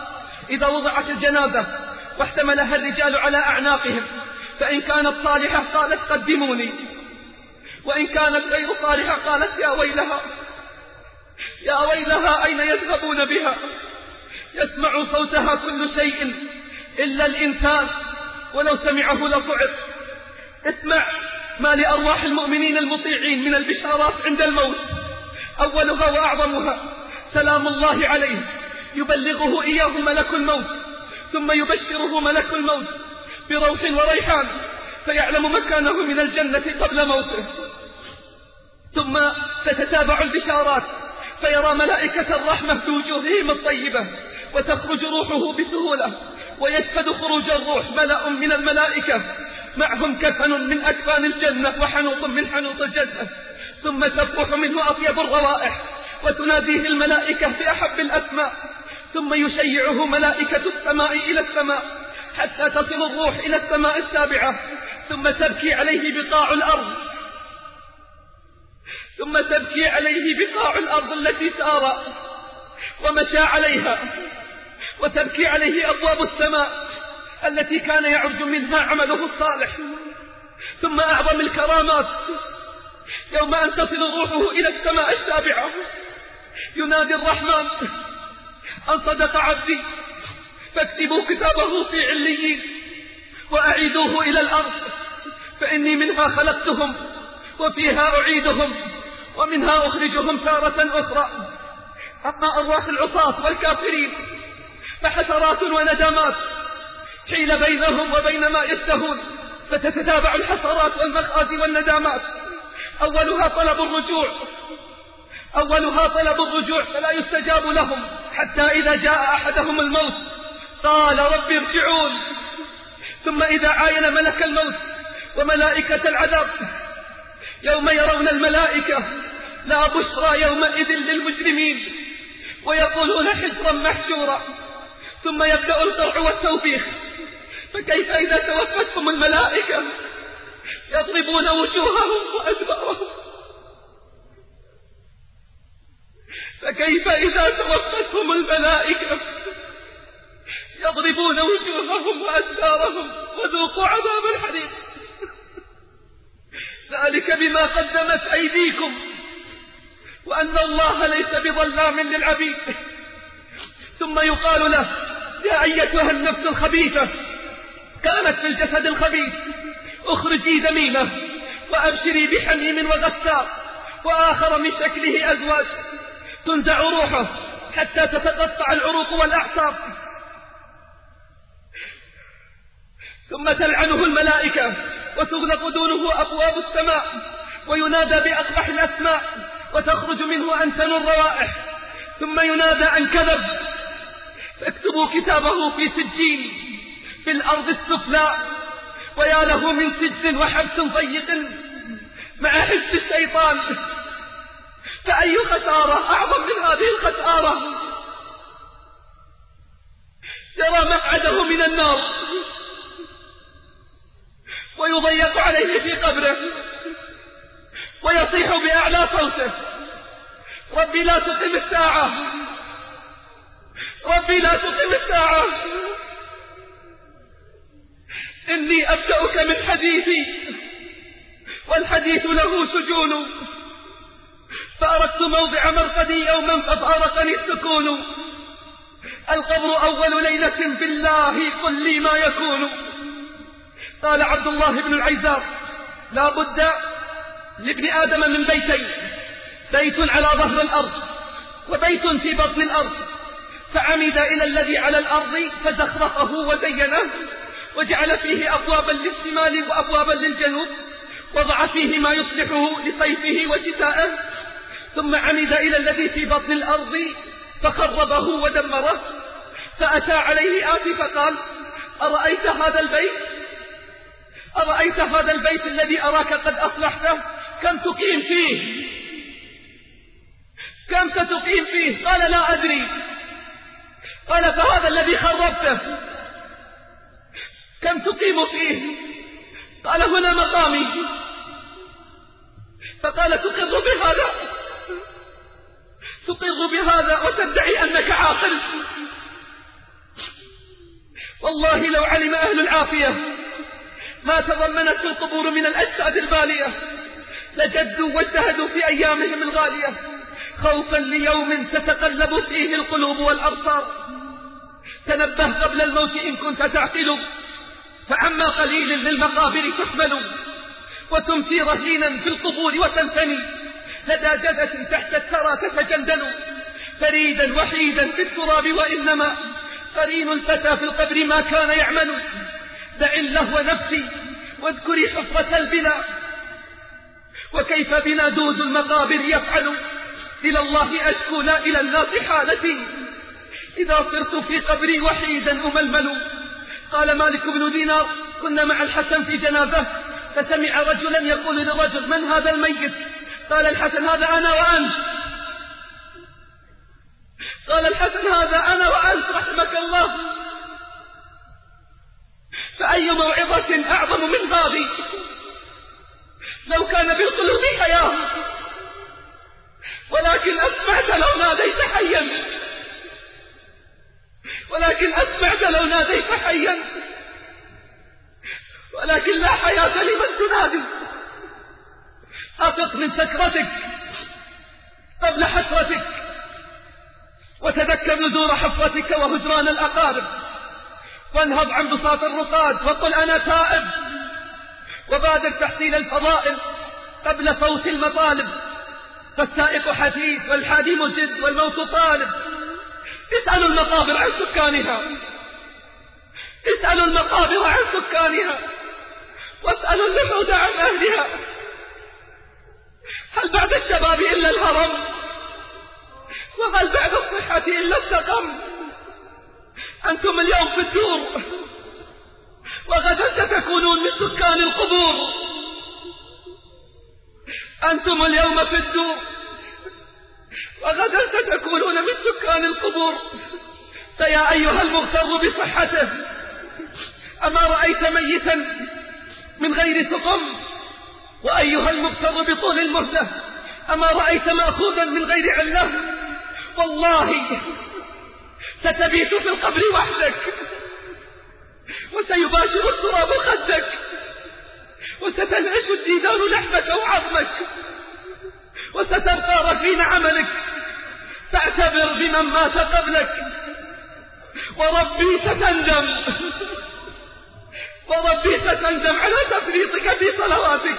S3: إذا وضعت الجنازة واحتملها الرجال على أعناقهم، فإن كانت صالحة قالت قدموني، وإن كانت غير صالحة قالت يا ويلها يا ويلها أين يذهبون بها؟ يسمع صوتها كل شيء إلا الإنسان، ولو سمعه لصعق. اسمع ما لأرواح المؤمنين المطيعين من البشارات عند الموت. أولها وأعظمها سلام الله عليه، يبلغه إياه ملك الموت، ثم يبشره ملك الموت بروح وريحان، فيعلم مكانه من الجنة قبل موته. ثم تتتابع البشارات، فيرى ملائكة الرحمة بوجوههم الطيبة، وتخرج روحه بسهولة، ويشهد خروج الروح ملأ من الملائكة معهم كفن من أكفان الجنة وحنوط من حنوط الجنة، ثم تفوح منه أطيب الروائح، وتناديه الملائكة بأحب الأسماء، ثم يشيعه ملائكة السماء إلى السماء حتى تصل الروح إلى السماء السابعة، ثم تبكي عليه بقاع الأرض ثم تبكي عليه بقاع الأرض التي سار ومشى عليها، وتبكي عليه أبواب السماء التي كان يعرج منها عمله الصالح. ثم أعظم الكرامات يوم أن تصل روحه إلى السماء السابعة، ينادي الرحمن أن صدق عبدي فاكتبوا كتابه في عليين وأعيدوه إلى الأرض، فإني منها خلقتهم وفيها أعيدهم ومنها أخرجهم تارة أخرى. أما أرواح العصاة والكافرين فحسرات وندامات حيل بينهم وبين ما يشتهون، فتتتابع الحسرات والمخازي والندامات. أولها طلب الرجوع أولها طلب الرجوع فلا يستجاب لهم، حتى إذا جاء أحدهم الموت قال رب ارجعون. ثم إذا عاين ملك الموت وملائكة العذاب يوم يرون الملائكة لا بشرى يومئذ للمجرمين، ويقولون حجرا محجورا. ثم يبدأ القرع والتوبيخ، فكيف إذا توفتهم الملائكة يضربون وجوههم وأدبارهم فكيف إذا توفتهم الملائكة يضربون وجوههم وأدبارهم وذوقوا عذاب الحريق. ذلك بما قدمت أيديكم وأن الله ليس بظلام للعبيد. ثم يقال له يا أيتها النفس الخبيثة كانت في الجسد الخبيث اخرجي ذميمة وأبشري بحميم وغساق وآخر من شكله أزواج، تنزع روحه حتى تتقطع العروق والأعصاب، ثم تلعنه الملائكة وتغلق دونه أبواب السماء، وينادى بأقبح الأسماء وتخرج منه أنتن الروائح، ثم ينادى أن كذب فاكتبوا كتابه في سجين في الأرض السفلى، ويا له من سجن وحبس ضيق مع حزب الشيطان. فأي خسارة أعظم من هذه الخسارة؟ يرى مقعده من النار ويضيق عليه في قبره ويصيح بأعلى صوته ربي لا تقم الساعة ربي لا تقم الساعة إني أبدأك من حديثي والحديث له سجون، فأردت موضع مرقدي يوما ففارقني السكون، القبر أول ليلة بالله قل لي ما يكون. قال عبد الله بن العيزار لا بد لابن آدم من بيتين، بيت على ظهر الأرض وبيت في بطن الأرض، فعمد إلى الذي على الأرض فزخرفه وزينه وجعل فيه أبوابا للشمال وأبوابا للجنوب، وضع فيه ما يصلحه لصيفه وشتاءه، ثم عمد إلى الذي في بطن الأرض فخربه ودمره. فأتى عليه آتي فقال أرأيت هذا البيت أرأيت هذا البيت الذي أراك قد أصلحته كم تقيم فيه كم ستقيم فيه؟ قال لا أدري. قال فهذا الذي خربته كم تقيم فيه؟ قال هنا مقامي. فقال تقر بهذا تقر بهذا وتدعي أنك عاقل؟ والله لو علم أهل العافية ما تضمنت القبور من الأجساد البالية لجدوا واجتهدوا في أيامهم الغالية خوفا ليوم تتقلب فيه القلوب والأبصار. تنبه قبل الموت إن كنت تعقل، فعما قليل للمقابر تحمل، وتمسي رهينا في القبور وتنثني لدى جدة تحت الثرى تتجندل، فريدا وحيدا في التراب وإنما قرين الفتى في القبر ما كان يعمل. دع اللهو نفسي واذكري حفرة البلا، وكيف بنا دود المقابر يفعل. إلى الله أشكو لا إلى الناس حالتي، إذا صرت في قبري وحيدا أململ. قال مالك بن دينار: كنا مع الحسن في جنازة، فسمع رجلا يقول للرجل: من هذا الميت؟ قال الحسن: هذا أنا وأنت. قال الحسن: هذا أنا وأنت رحمك الله. فأي موعظة أعظم من هذه؟ لو كان بالقلوب حياة، ولكن أسمعت لو ناديت حيا، ولكن أسمعت لو ناديت حيا، ولكن لا حياة لمن تنادي. أفق من سكرتك قبل حسرتك، وتذكر نزور حفرتك وهجران الأقارب، وانهض عن بساط الرقاد وقل أنا تائب، وبادر تحصيل الفضائل قبل فوت المطالب. فالسائق حديث والحادي مجد والموت طالب. اسألوا المقابر عن سكانها، اسألوا المقابر عن سكانها، واسألوا اللحود عن أهلها. هل بعد الشباب إلا الهرم؟ وهل بعد الصحة إلا السقم؟ أنتم اليوم في الدور، وغدا ستكونون من سكان القبور. أنتم اليوم في الدور، وغدا ستكونون من سكان القبور. فيا أيها المغتر بصحته، أما رأيت ميتا من غير سقم؟ وأيها المغتر بطول المهلة، أما رأيت مأخوذا من غير علة؟ والله ستبيت في القبر وحدك، وسيباشر التراب خدك، وستنعش الديدان لحمك وعظمك، وستبقى رفين عملك. فاعتبر بمن مات قبلك، وربي ستندم، وربي ستندم على تفريطك في صلواتك،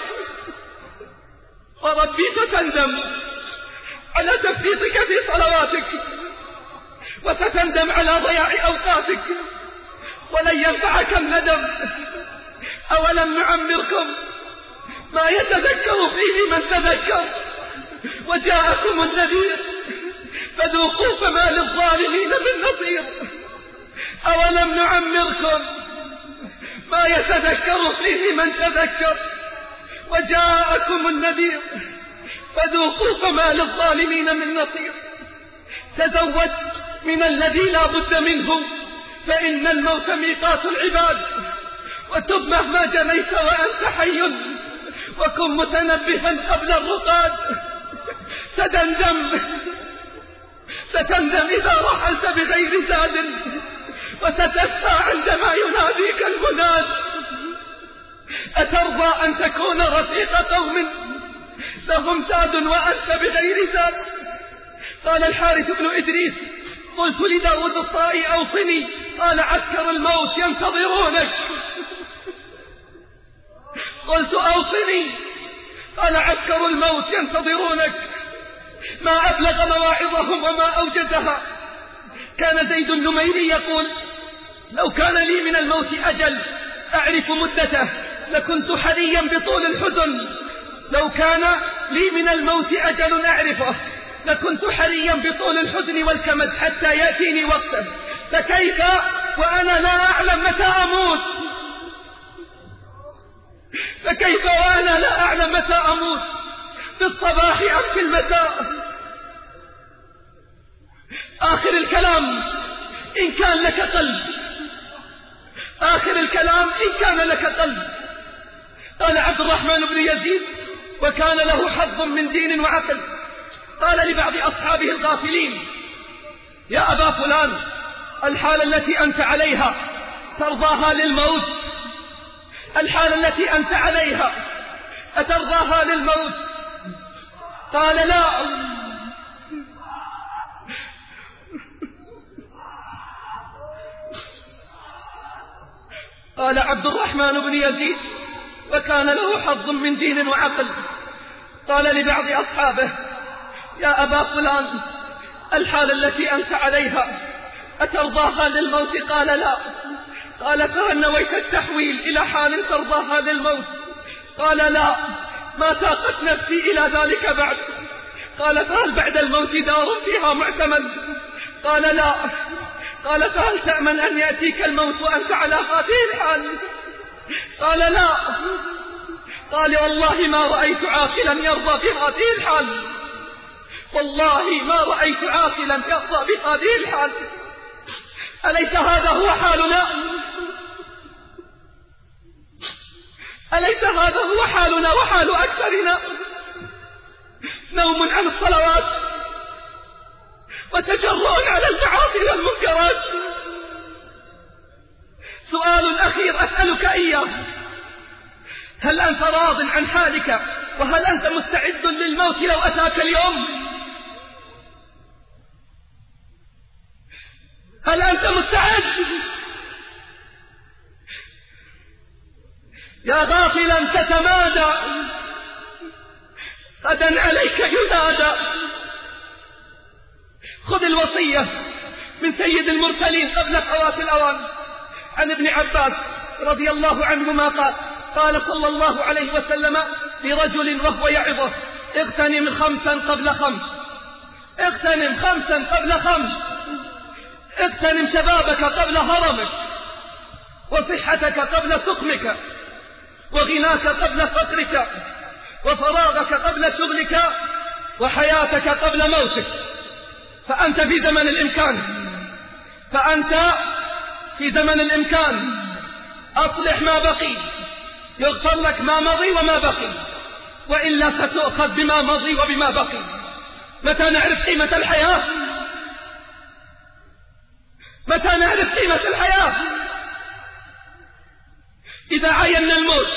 S3: وربي ستندم على تفريطك في صلواتك، وستندم على ضياع أوقاتك، ولن ينفعك الندم. أولم نعمركم ما يتذكر فيه من تذكر، وجاءكم النذير فذوقوا فما للظالمين من نصير. أولم نعمركم ما يتذكر فيه من تذكر، وجاءكم النذير فذوقوا فما للظالمين من نصير. تزود من الذي لا بد منه، فإن الموت ميقات العباد. وتب مهما جنيت وأنت حي، وكن متنبها قبل الرقاد. ستندم ستندم إذا رحلت بغير زاد، وستشقى عندما يناديك المناد. أترضى أن تكون رفيق قوم لهم زاد وأنت بغير زاد؟ قال الحارث بن إدريس: قلت لداود الطائي أوصني، قال: عسكر الموت ينتظرونك. قلت: أوصني، قال: عسكر الموت ينتظرونك. ما أبلغ مواعظهم وما أوجزها. كان زيد النميري يقول: لو كان لي من الموت أجل أعرف مدته لكنت حريا بطول الحزن. لو كان لي من الموت أجل أعرفه لكنت حريا بطول الحزن والكمد حتى يأتيني وقته. فكيف وأنا لا أعلم متى أموت؟ فكيف وأنا لا أعلم متى أموت؟ في الصباح أم في المساء؟ آخر الكلام إن كان لك قلب، آخر الكلام إن كان لك قلب. قال عبد الرحمن بن يزيد، وكان له حظ من دين وعقل، قال لبعض أصحابه الغافلين: يا أبا فلان، الحالة التي أنت عليها ترضاها للموت؟ الحالة التي أنت عليها أترضاها للموت؟ قال لا. قال عبد الرحمن بن يزيد وكان له حظ من دين وعقل، قال لبعض أصحابه: يا أبا فلان، الحالة التي أنت عليها أترضاها للموت؟ قال لا. قال: فهل نويت التحويل إلى حال ترضاها للموت؟ قال: لا، ما طاقت نفسي إلى ذلك بعد. قال: فهل بعد الموت دار فيها معتمد؟ قال: لا. قال: فهل تأمن أن يأتيك الموت وأنت على هذه الحال؟ قال: لا. قال: والله ما رأيت عاقلا يرضى بهذه الحال، والله ما رأيت عاقلا يرضى بهذه الحال. أليس هذا هو حالنا؟ أليس هذا هو حالنا وحال أكثرنا؟ نوم عن الصلوات وتجرؤ على المعاصي والمنكرات. سؤال أخير أسألك إياه: هل أنت راض عن حالك؟ وهل أنت مستعد للموت لو أتاك اليوم؟ هل أنت مستعد؟ يا غافلا تتمادى، غدا عليك ينادى. خذ الوصية من سيد المرسلين قبل فوات الأوان عن ابن عباس رضي الله عنهما قال: قال صلى الله عليه وسلم لرجل وهو يعظه: اغتنم خمسا قبل خمس، اغتنم خمسا قبل خمس، اغتنم شبابك قبل هرمك، وصحتك قبل سقمك، وغناك قبل فقرك، وفراغك قبل شغلك، وحياتك قبل موتك. فأنت في زمن الإمكان، فأنت في زمن الإمكان. أصلح ما بقي، يغفر لك ما مضي وما بقي، وإلا ستؤخذ بما مضي وبما بقي. متى نعرف قيمة الحياة؟ متى نعرف قيمة الحياة؟ إذا عاينا الموت،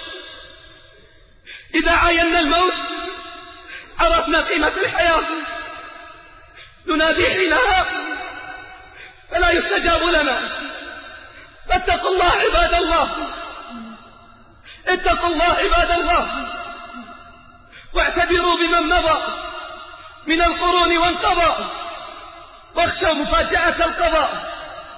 S3: إذا عاينا الموت عرفنا قيمة الحياة. ننادي حينها فلا يستجاب لنا. فاتقوا الله عباد الله، اتقوا الله عباد الله، واعتبروا بمن مضى من القرون وانقضى، واخشوا مفاجأة القضاء.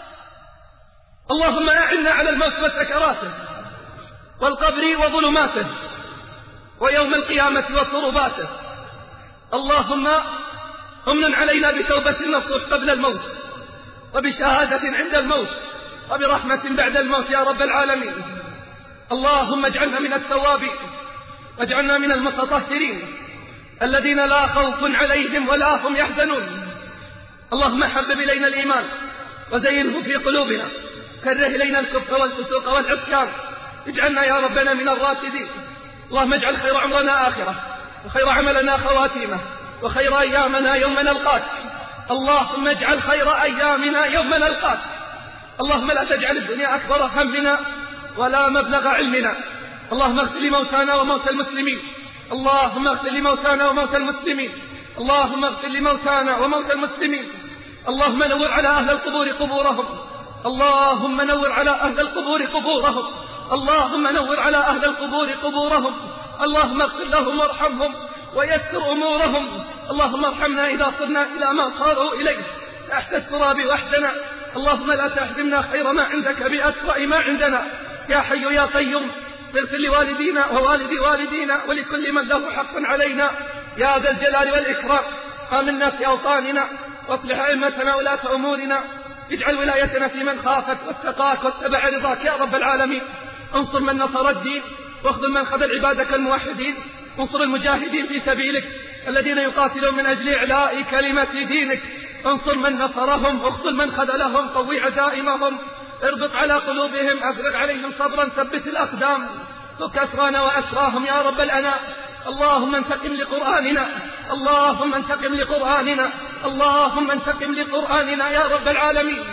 S3: اللهم أعنا على الموت وسكراته، والقبر وظلماته، ويوم القيامة وصرباته. اللهم امن علينا بتوبة النصوح قبل الموت، وبشهادة عند الموت، وبرحمة بعد الموت يا رب العالمين. اللهم اجعلنا من التوابين، واجعلنا من المتطهرين الذين لا خوف عليهم ولا هم يحزنون. اللهم حبب إلينا الإيمان وزينه في قلوبنا، كره إلينا الكفر والفسوق والعصيان، اجعلنا يا ربنا من الراشدين. اللهم اجعل خير عمرنا آخرة، وخير عملنا خواتيمه، وخير أيامنا يوم نلقاك. اللهم اجعل خير أيامنا يوم نلقاك. اللهم لا تجعل الدنيا أكبر همنا ولا مبلغ علمنا. اللهم اغفر لموتانا وموتى المسلمين، اللهم اغفر لموتانا وموتى المسلمين، اللهم اغفر لموتانا وموتى المسلمين. اللهم نور على أهل القبور قبورهم، اللهم نور على أهل القبور قبورهم، اللهم نور على أهل القبور قبورهم. اللهم اغفر لهم وارحمهم ويسر أمورهم. اللهم ارحمنا إذا صرنا إلى ما صاروا إليه تحت التراب وحدنا. اللهم لا تحرمنا خير ما عندك بأسوأ ما عندنا. يا حي يا قيوم اغفر لوالدينا ووالد والدينا ولكل من له حق علينا يا ذا الجلال والإكرام. آمنا في أوطاننا، واصلح أئمتنا ولاة أمورنا، اجعل ولايتنا في من خافك واتقاك واتبع رضاك يا رب العالمين. انصر من نصر الدين، واخذل من خذل عبادك الموحدين. انصر المجاهدين في سبيلك الذين يقاتلون من أجل إعلاء كلمة دينك. انصر من نصرهم، واخذل من خذلهم، قوي عزائمهم، اربط على قلوبهم، افرغ عليهم صبرا، ثبت الأقدام، فك أسرانا وأسراهم يا رب الأنام. اللهم انتقم لقرآننا، اللهم انتقم لقرآننا، اللهم انتقم لقرآننا يا رب العالمين.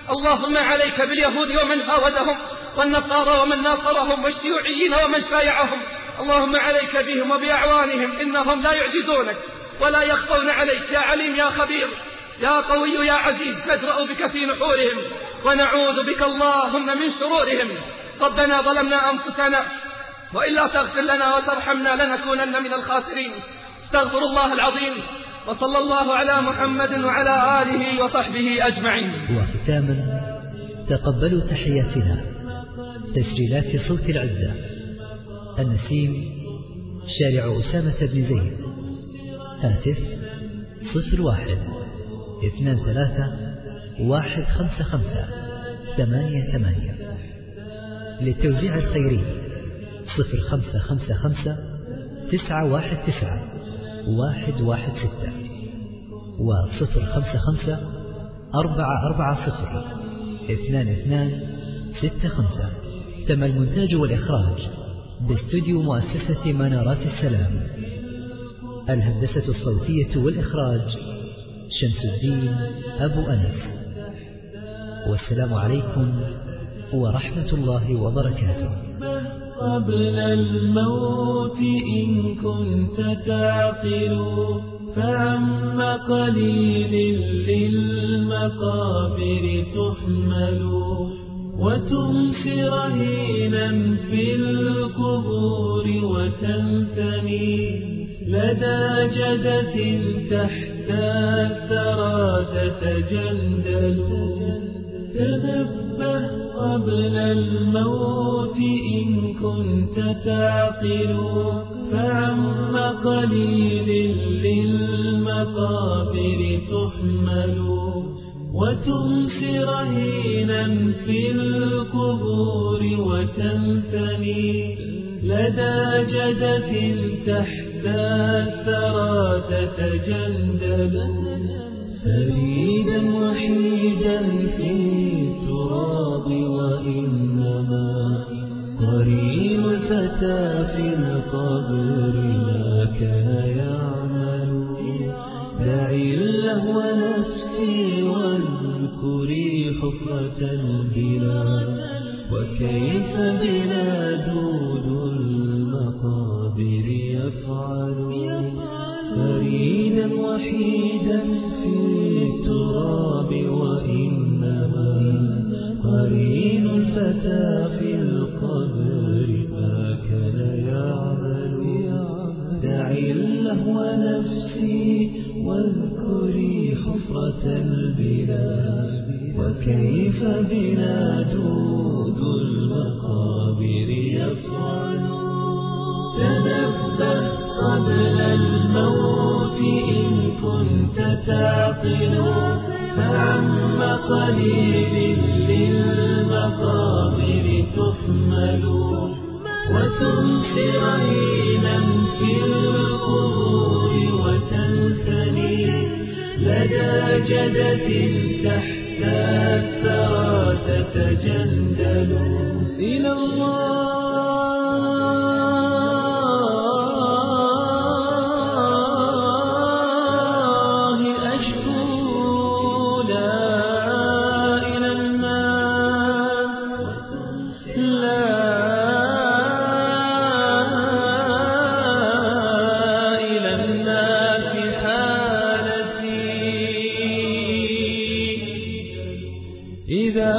S3: اللهم عليك باليهود ومن هاودهم، والنصارى ومن ناصرهم، والشيوعيين ومن شايعهم. اللهم عليك بهم وبأعوانهم، إنهم لا يعجزونك ولا يخفون عليك. يا عليم يا خبير يا قوي يا عزيز، ندرأ بك في نحورهم ونعوذ بك اللهم من شرورهم. ربنا ظلمنا أنفسنا وإلا تغفر لنا وترحمنا لنكونن من الخاسرين. استغفر الله العظيم، وصلى الله على محمد وعلى آله وصحبه أجمعين.
S4: وختاما تقبلوا تحياتنا تسجيلات صوت العزة، النسيم، شارع أسامة بن زيد، هاتف صفر واحد اثنان ثلاثة واحد خمسة خمسة ثمانية ثمانية. للتوزيع الخيري صفر خمسة خمسة خمسة تسعة واحد تسعة واحد واحد ستة وصفر خمسة خمسة أربعة أربعة صفر اثنان اثنان ستة خمسة. تم المونتاج والإخراج باستوديو مؤسسة منارات السلام. الهندسة الصوتية والإخراج شمس الدين أبو أنس. والسلام عليكم ورحمة الله وبركاته.
S7: قبل الموت إن كنت تعقل فعم قليل للمقابر تحمل، وتمسي رهينا في القبور وتنثني لدى جدث تحت الثرى تتجندل. تنبه قبل الموت إن كنت تعقل فعم قليل للمقابر تحمل، وتمسي رهينا في القبور وتنثني لدى جدث تحت الثرى تتجندل. فريدا وحيدا في التراب وإنما قرين الفتى في القبر ما كان يعمل. دعي اللهو نفسي واذكري حفرة البلا، وكيف بنا دود المقابر يفعل. فريدا وحيدا في التراب وإنما قرين الفتى في القبر ما كان يعمل. دعي اللهو نفسي واذكري حفرة البلاد، وكيف بنا دود المقابر يفعل. تنبه قبل الموت إن كنت تعقل فعم قليل للمقابر تحمل، وتمسي رهينا في القبور وتنثني لدى جدث تحت الثرى تتجندل. إلى الله أشكو لا إلى الناس، لا إلى الناس حالتي. إذا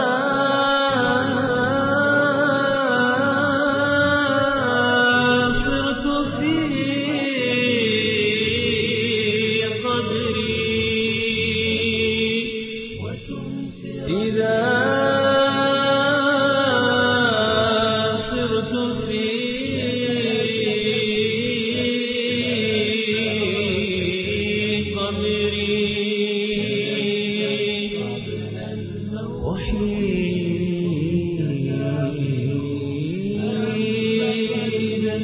S7: صرت في قبري، إذا صرت في قبري وحيدا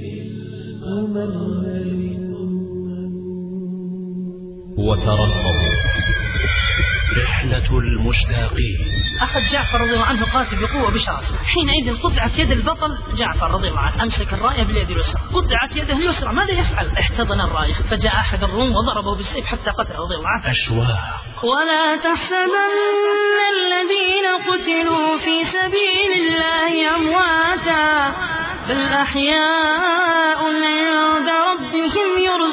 S7: أمل.
S1: وترقبوا رحلة المشتاقين.
S8: أخذ جعفر رضي الله عنه قاتل بقوة بشراسة. حينئذ قطعت يد البطل جعفر رضي الله عنه، أمسك الراية باليد اليسرى، قطعت يده اليسرى، ماذا يفعل؟ احتضن الراية، فجاء أحد الروم وضربه بالسيف حتى قتل رضي الله عنه.
S1: أشواق.
S9: ولا تحسبن الذين قتلوا في سبيل الله أمواتا بل أحياء عند ربهم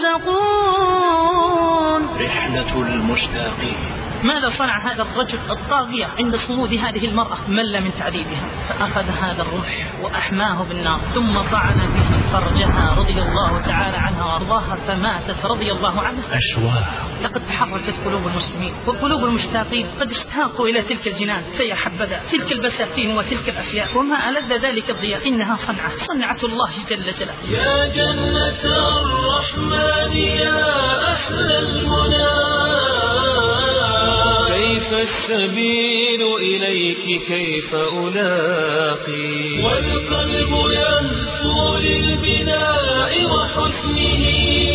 S9: يرزقون.
S1: رحلة المشتاقين.
S8: ماذا صنع هذا الرجل الطاغية عند صمود هذه المرأة؟ مل من تعذيبها، فأخذ هذا الروح وأحماه بالنار، ثم طعن به فرجها رضي الله تعالى عنها وأرضاها، فماتت رضي الله عنها.
S1: أشواق.
S8: لقد تحركت قلوب المسلمين وقلوب المشتاقين، قد اشتاقوا إلى تلك الجنان، فيا حبذا تلك البساتين وتلك الأفياء، وما ألذ ذلك الضياء، إنها صنعة صنعة الله جل جلاله.
S7: يا جنة الرحمن يا أحلى المنى، كيف السبيل إليك كيف ألاقي، والقلب يهفو للبناء وحسنه،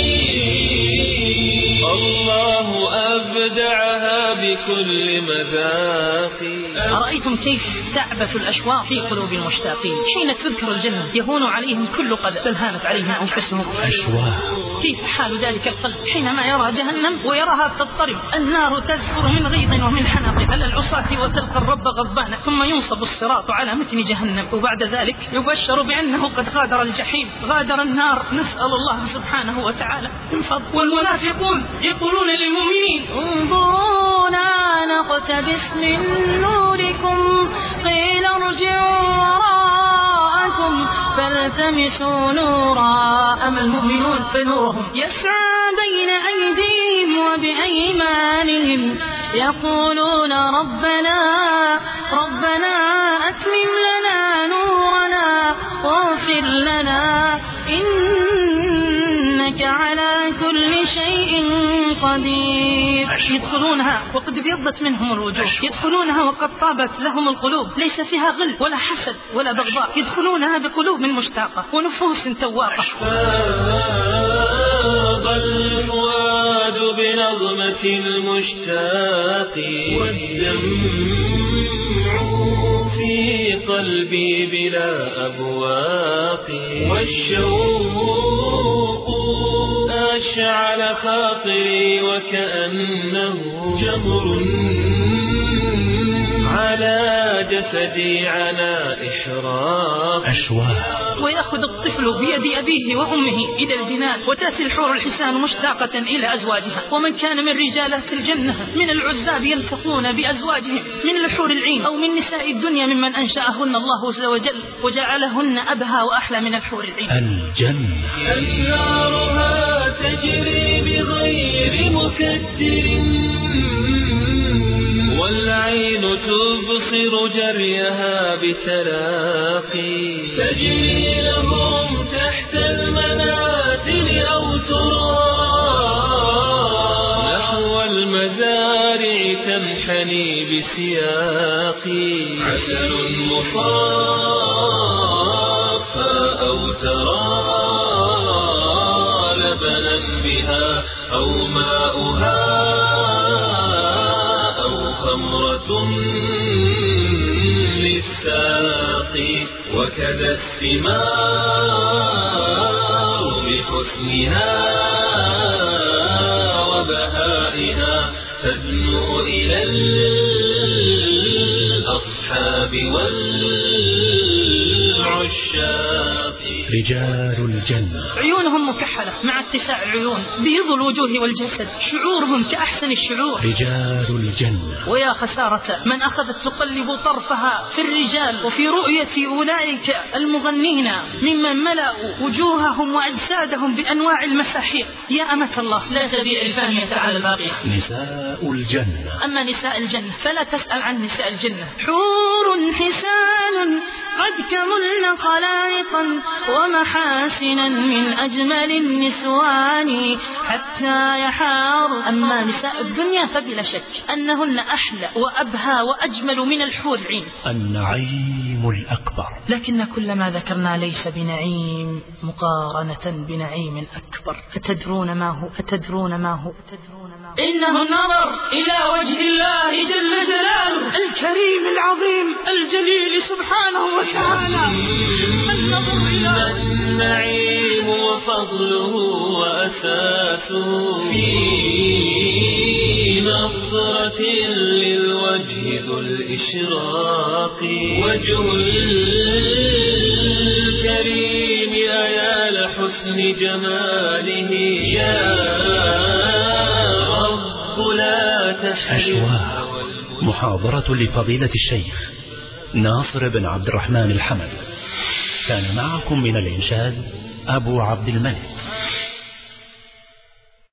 S7: الله أبدعها بكل مذاق.
S8: أرأيتم كيف تعبث الأشواق في قلوب المشتاقين؟ حين تذكر الجنة يهون عليهم كل قدر، بل هانت عليهم أنفسهم.
S1: أشواق.
S8: كيف حال ذلك القلب حينما يرى جهنم ويراها تضطرب، النار تزفر من غيظ ومن حنق على العصاة، وتلقى الرب غضبانا، ثم ينصب الصراط على متن جهنم، وبعد ذلك يبشر بأنه قد غادر الجحيم، غادر النار، نسأل الله سبحانه وتعالى من فضل. والمنافقون يقولون للمؤمنين
S9: انظرونا نقتبس من نوركم قيل ارجعوا وراءكم فالتمسوا نورا.
S8: أما المؤمنون فنورهم
S9: يسعى بين أيديهم وبأيمانهم يقولون ربنا ربنا أتمم لنا نورنا واغفر لنا إنك على كل شيء قدير.
S8: يدخلونها وقد ابيضت منهم الوجوه، يدخلونها وقد طابت لهم القلوب، ليس فيها غل ولا حسد ولا بغضاء، يدخلونها بقلوب مشتاقة ونفوس تواقة.
S7: فاض الفؤاد بنظمة المشتاق، والدمع في قلبي بلا أبواق، والشوق أشعل خاطري وكأنه جمر على جسدي على إحراق.
S1: أشواق.
S8: ويأخذ الطفل بيد أبيه وأمه إلى الجنان، وتأتي الحور الحسان مشتاقة إلى أزواجها. ومن كان من رجالات الجنة من العزاب يلتقون بأزواجهم من الحور العين أو من نساء الدنيا ممن أنشأهن الله عز وجل وجعلهن أبهى وأحلى من الحور العين.
S1: الجنة.
S7: أنهارها تجري بغير مكدر، والعين تبصر جريها بتلاقي، تجري لهم تحت المنازل أو ترى نحو المزارع تنحني بسياقي، عسل مصافى أو ترى لبنا بها أو ماؤها أو خمرة للساقي، وكذا الثمار بحسنها وبهائها تدنو إلى الأصحاب والعشاق.
S1: رجال الجنة.
S8: عيونهم مكحلة مع اتساع العيون، بيض الوجوه والجسد، شعورهم كأحسن الشعور.
S1: رجال الجنة.
S8: ويا خسارة من أخذت تقلب طرفها في الرجال وفي رؤية أولئك المغنين ممن ملأوا وجوههم وأجسادهم بأنواع المساحيق. يا أمة الله لا تبيع الفانية على الباقية.
S1: نساء الجنة.
S8: أما نساء الجنة فلا تسأل عن نساء الجنة. حور حسان قد كملن خلائقا ومحاسنا من أجمل النسوان حتى يحار. أما نساء الدنيا فبلا شك أنهن أحلى وأبهى وأجمل من الحور العين.
S1: النعيم الأكبر.
S8: لكن كل ما ذكرنا ليس بنعيم مقارنة بنعيم أكبر. أتدرون ما هو؟ أتدرون ما هو؟ أتدرون ما هو؟ إنه النظر إلى وجه الله جل جلاله الكريم العظيم الجليل سبحانه وتعالى. النظر إلى
S7: النعيم وفضله وأساسه في نظرة للوجه ذو الإشراق وجه الكريم أيا لحسن جماله يا رب لا تحرم.
S1: أشواق محاضرة لفضيلة الشيخ ناصر بن عبد الرحمن الحمد. كان معكم من الإنشاد أبو عبد الملك.